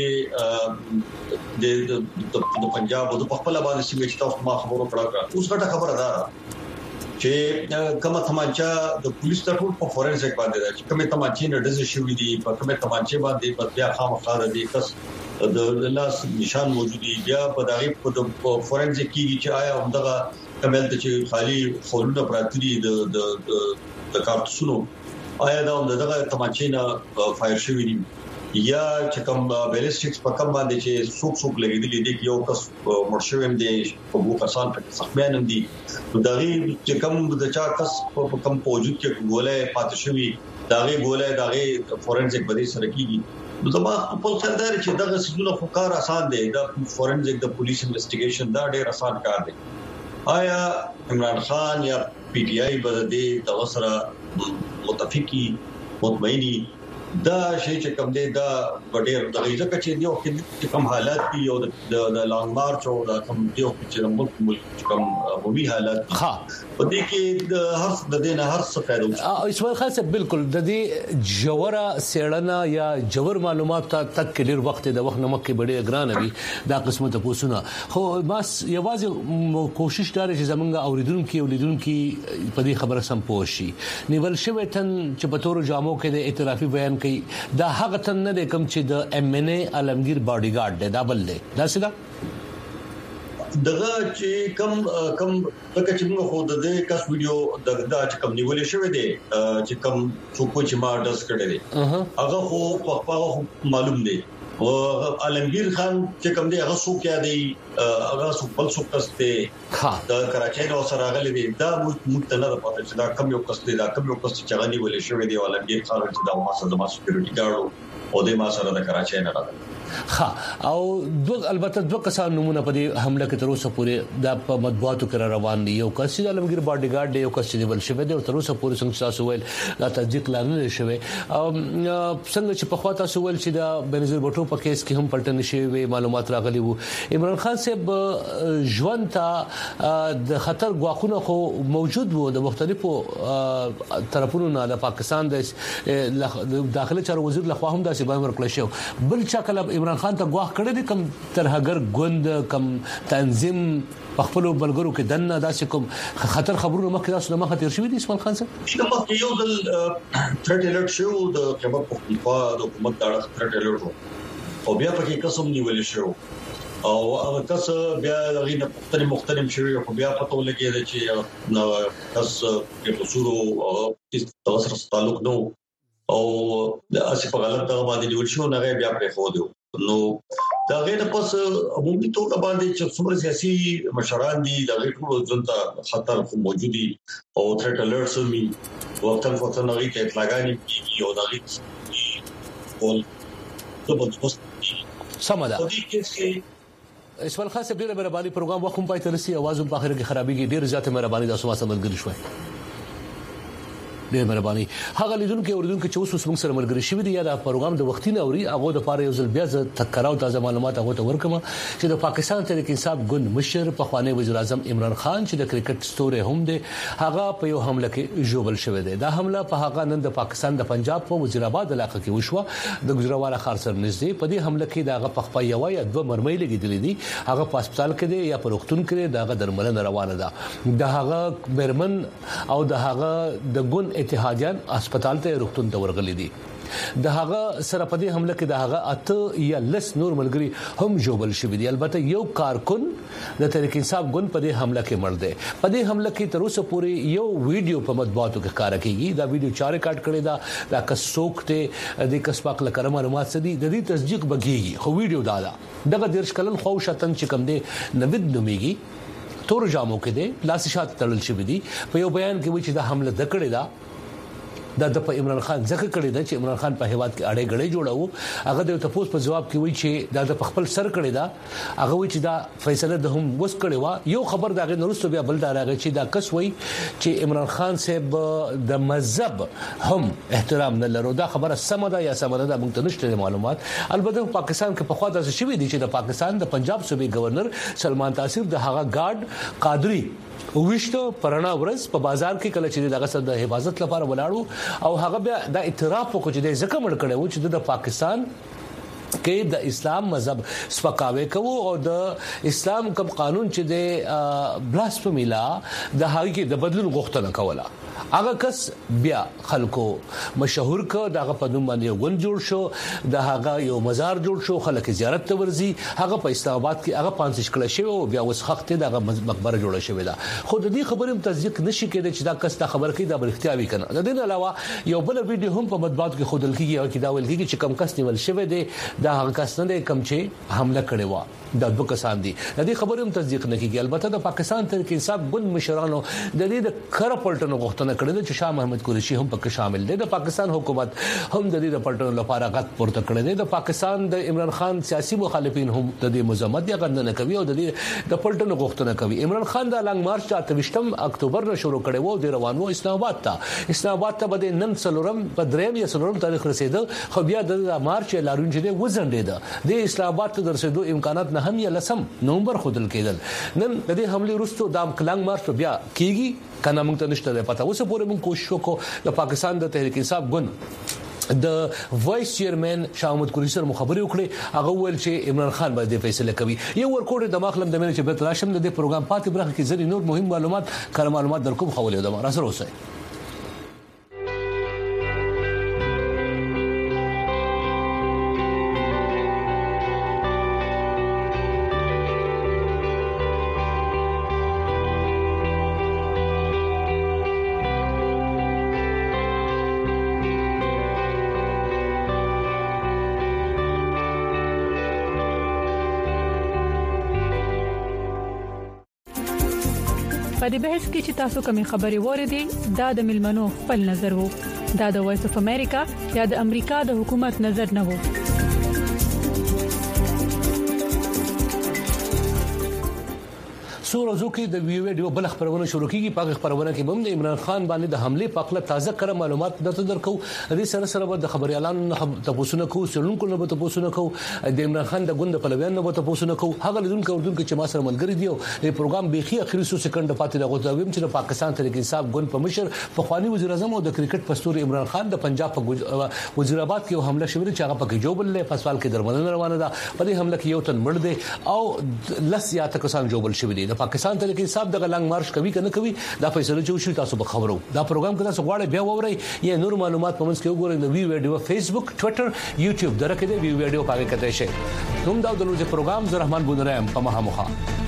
[SPEAKER 7] چې د پنجاب د خپل باندې سیمه تاسو ما خبرو کړه اوس غټه خبره ده چې کومه تمانچا د پولیس ټول په فورنسیک باندې ده چې کومه تمانچې نه ډز شوې دي په کومه تمانچې باندې په بیا خامخا د دې کس د لاس نشان موجود دي بیا په دغه په فورنسیک کې چې آیا همدغه کمل ته چې خالی خورونه پراتري د کارتوسونو آیا دا همدغه تمانچې نه فایر شوې دي یا چې کوم بیلستیکس په کوم باندې چې څوک لګیدلې دي یو کس مرشویم دي په وو کسان په سخمین دي دغه چې کوم د چا کس په کوم موجود کې ګولې پاتې شوی دغه ګولې دغه فورنسیک بدی سره کیږي نو زما خپل خیال دی چې دغه سيزونه فقار آسان دي د فورنسیک د پولیس انویسټیګیشن دا ډېر آسان کار دی آیا عمران خان یا پی ټی آی به د دغه سره متفقي مطمئني دا شي چې کوم دی دا ډېر د ځکه چې یو کې کوم حالات دي او د لانګ مارچ او د کوم یو چې ملک کوم عمومي حالات
[SPEAKER 1] ها
[SPEAKER 7] په دې کې د هر د دې نه هر څه فائدہ
[SPEAKER 1] اسماعیل خاصه بالکل د دې جوړه سیړنه یا جوړ معلومات تک ډېر وخت د وخت نمک کې ډېر ګران وي دا قسمه ته پوښتنه خو بس یوازې کوشش کوي چې زمونږ اوریدونکو ولیدونکو په دې خبره سم پوه شي نیول شوی تن چې په تور جامو کې د ائتلافي بیان کوي دا هغه تن نه کوم چې د ام ان ای علمگیر باډي ګارد دی دا بل دی دا څه
[SPEAKER 7] دغه چې کم دغه چې موږ خو د دې کس ویډیو دغه چې کم نیولې شوې دي چې کم څوک چې ما ډس کړی دی هغه خو په معلوم دی او عالمگیر خان چې کوم دی هغه څوک یادي هغه څوک بل څوک کسته د کراچۍ نو سره غلي دی دا موږ ته نه پته چې دا کم یو کسته دا کم یو کسته چې غني ولې شوې دی عالمگیر خان چې دا ما سره د سکیورټي ګارډ او د ما سره د کراچۍ نه راغلی
[SPEAKER 1] او البته دوه کسان نمونه په دې حمله کې تر اوسه پورې د مطبوعاتو کې روان دي یو کس چې عالمگیر باډي ګارد دی یو کس چې بل شوی دی او تر اوسه پورې څنګه تاسو ویل لا تصدیق لانه شوی او څنګه چې په خوا تاسو ویل چې د بنزیر بټو په کیس کې هم پلټن شوی معلومات راغلي وو عمران خان صاحب ژوند ته د خطر غواخونه خو موجود وو د مختلفو طرفونو نه د پاکستان د داخله چارو وزیر لخوا هم داسې بیان ورکړل شو بل چا کله عمران خان ته غواخ کړی دي کم ترهګر ګوند کم تنظیم په خپل بلګرو کې دنه داسې کوم خطر خبرونه مخکې تاسو نه مخ تیر شوی دي اسماعیل خان صاحب
[SPEAKER 7] چې مخکې یو دل تھرټ الرټ شو د خبر په خپل د حکومت دا تھرټ الرټ او بیا پکې قسم نیول شو او هغه کس بیا غوښنه مختلف شوی او بیا پته ولګی چې نو کس په پوسورو هیڅ تاسو تعلق نو او د اسې په غلط دغه باندې جوړ شو نه بیا پرې خو دی نو دا غیر پس عمومي توګه باندې چې څومره سیاسي مشران دي دا غیر ټول ځنته خطر خو موجودي او تھرټ الرټس می وختن نغې کې اطلاعګانی یو دغه ول ته
[SPEAKER 1] سمدا اسماعیل خان صاحب ډیره مهرباني پروګرام وخت پای ته رسي आवाज په اخر کې خرابېږي ډیره زیاته مهرباني تاسو ما سره ملګری شوي ډېر مهرباني هغه لیدونکو اوریدونکو چې اوس موږ سره ملګری شوی دی یا د پروګرام د وختینه اوري هغه د پاره یو ځل بیا ز تکراو تازه معلومات هغه ته ورکم چې د پاکستان تحریک انصاف ګوند مشر په خوانی وزیر اعظم عمران خان چې د کرکټ ستوري هم دی هغه په یو حمله کې جوړل شوی دی دا حمله په هغه نن د پاکستان د پنجاب په وزیرآباد علاقې کې وشوه د گجراوالا خار سر نږدې په دې حمله کې دغه په خپل یو یا دوه مرمۍ لګیدلې دي هغه په هسپتال کې دی یا په روغتون کې دغه درملنه روانه ده د هغه برمن او د هغه د ګوند اتحادیان هسپتال ته روغتون ته ورغلي دي د هغه سره په دې حمله کې د هغه اته یا لس نور ملګری هم جوړل شوی دي البته یو کارکون د تحریک انصاف ګوند په دې حمله کې مړ دی په دې حمله کې تر اوسه پورې یو ویډیو په مطبوعاتو کې ښکار کیږي دا ویډیو چا ریکارډ کړی دا کڅوک ته د کسباق لکه معلومات سدي د دې تصدیق بګيږي خو ویډیو دغه درش کلن خو شتن چې کم دی نوید نوميږي تور جامو کې دی لاس شات تړل شوی دي په یو بیان کې وایي چې دا حمله دکړه دا د عمران خان ځکه کړی دا چې عمران خان په هیواد کې اړې غړې جوړاو هغه د تاسو په جواب کې وایي چې د خپل سر کړی دا هغه وایي چې دا فیصله د هم وس کړی و یو خبر دا غي نورستو بیا بل دا راغی چې دا کس وایي چې عمران خان صاحب د مذهب هم احترام نه لرو دا خبره سمه ده یا سمه ده موږ ته نشته معلومات البته پاکستان کې په خوا د شوی دي چې د پاکستان د پنجاب صوبې گورنر سلمان تاثیر د هغه ګارد قادری وښته پرانا ورځ په بازار کې کله چې دغه سره د حفاظت لپاره ولاړو او هغه بیا د اعتراف وکړي چې د ځکه مړ کړي و چې د پاکستان کې د اسلام مذهب سپکاوي کوي او د اسلام کوم قانون چې د بلاسفمی لا د هغه د بدلون غوښتنه کوله هغه کس بیا خلکو مشهور ک دغه په نوم باندې ون جوړ شو د هغه یو مزار جوړ شو خلک زیارت ته ورځي هغه په اسلام آباد کې هغه 5 کله شوی او بیا اوس وخت دغه مقبره جوړه شوی دا خو د دې خبرې تصدیق نشي کېدای چې دا کس دا خبر کوي دا برختیاوي کنه د دې علاوه یو بل ویډیو هم په مطبوعات کې خودل کیږي او کې دا ویل کیږي چې کم کس نیول شوی دی دا هغه کس نه دی کم چې حمله کړی و دا دوه کسان دي د دې خبرې هم تصدیق نه کیږي البته د پاکستان تحریک انصاف ګوند مشرانو د دې د کړه پلټنو غوښتنه کړې چې شاه محمد قریشي هم پکې شامل دي د پاکستان حکومت هم د دې د پلټنو لپاره غږ پورته کړی دی د پاکستان د عمران خان سیاسي مخالفین هم د دې مزاحمت یا غندنه کوي او د دې د پلټنو غوښتنه کوي عمران خان د لنګ مارچ 28 اکتوبر نه شروع کړي وو د روانو اسلام آباد ته بده نن څلورم په دریم یا څلورم تاریخ رسیدل خو بیا د مارچ لارون چې وزنډید د اسلام آباد ته درسېدو امکانات نه هم یا لسم نومبر خودل کېدل نن د دې حمله وروسته د کلنګ مارچ بیا کیږي کنه موږ ته نشته پته اوس پورې موږ کوشش وکړو د پاکستان د تحریک انصاف ګوند د وایس چیرمن شاه محمود قریشي سره مخابره وکړي هغه ول چې عمران خان باندې فیصله کوي یو ورکوټ د مخلم د مینه چې بیت راشم د پروګرام پاتې برخه کې ځینې نور مهم معلومات در کوم خولې د را سره اوسه
[SPEAKER 8] په دې بحث کې چې تاسو کومې خبرې وریدي دا د ملمنو خپل نظر وو دا د وایس اف امریکا یا د امریکا د حکومت نظر نه وو
[SPEAKER 1] سورزو کې د ویډیو بل خبرونه شروع کیږي په خبرونه کې بم د عمران خان باندې د حمله په اړه تازه کړه معلومات درکو د سره د خبري اعلان تاسو نه کو سرونکو نه تاسو نه کو د عمران خان د ګوند په لویان نه تاسو نه کو هغه لیدونکو چې ما سره ملګری دی د پروګرام بيخي اخري 100 سکند پاتې راغوته ویم چې پاکستان تحریک انصاف ګوند په مشر په خواني وزیر اعظم او د کرکټ پستور عمران خان د پنجاب په وزیر آباد کې حمله شوې چې هغه په جوبل له فسوال کې درملنه روانه ده په دې حمله کې یو تن مړ دی او لس یا تکسان جوبل شوې دي پاکستان تحریک انصاف د لنګ مارش کوي کنه کوي دا فیصله چې وشي تاسو به خبرو دا پروګرام کې تاسو غواړئ بیا وورئ یا نور معلومات په منځ کې وګورئ د ویډیو فیسبوک ټوئیټر یوټیوب درکې دی ویډیو پاګه کته شي کوم دا د لوزي پروګرام زه رحمان بونرام په مها مخه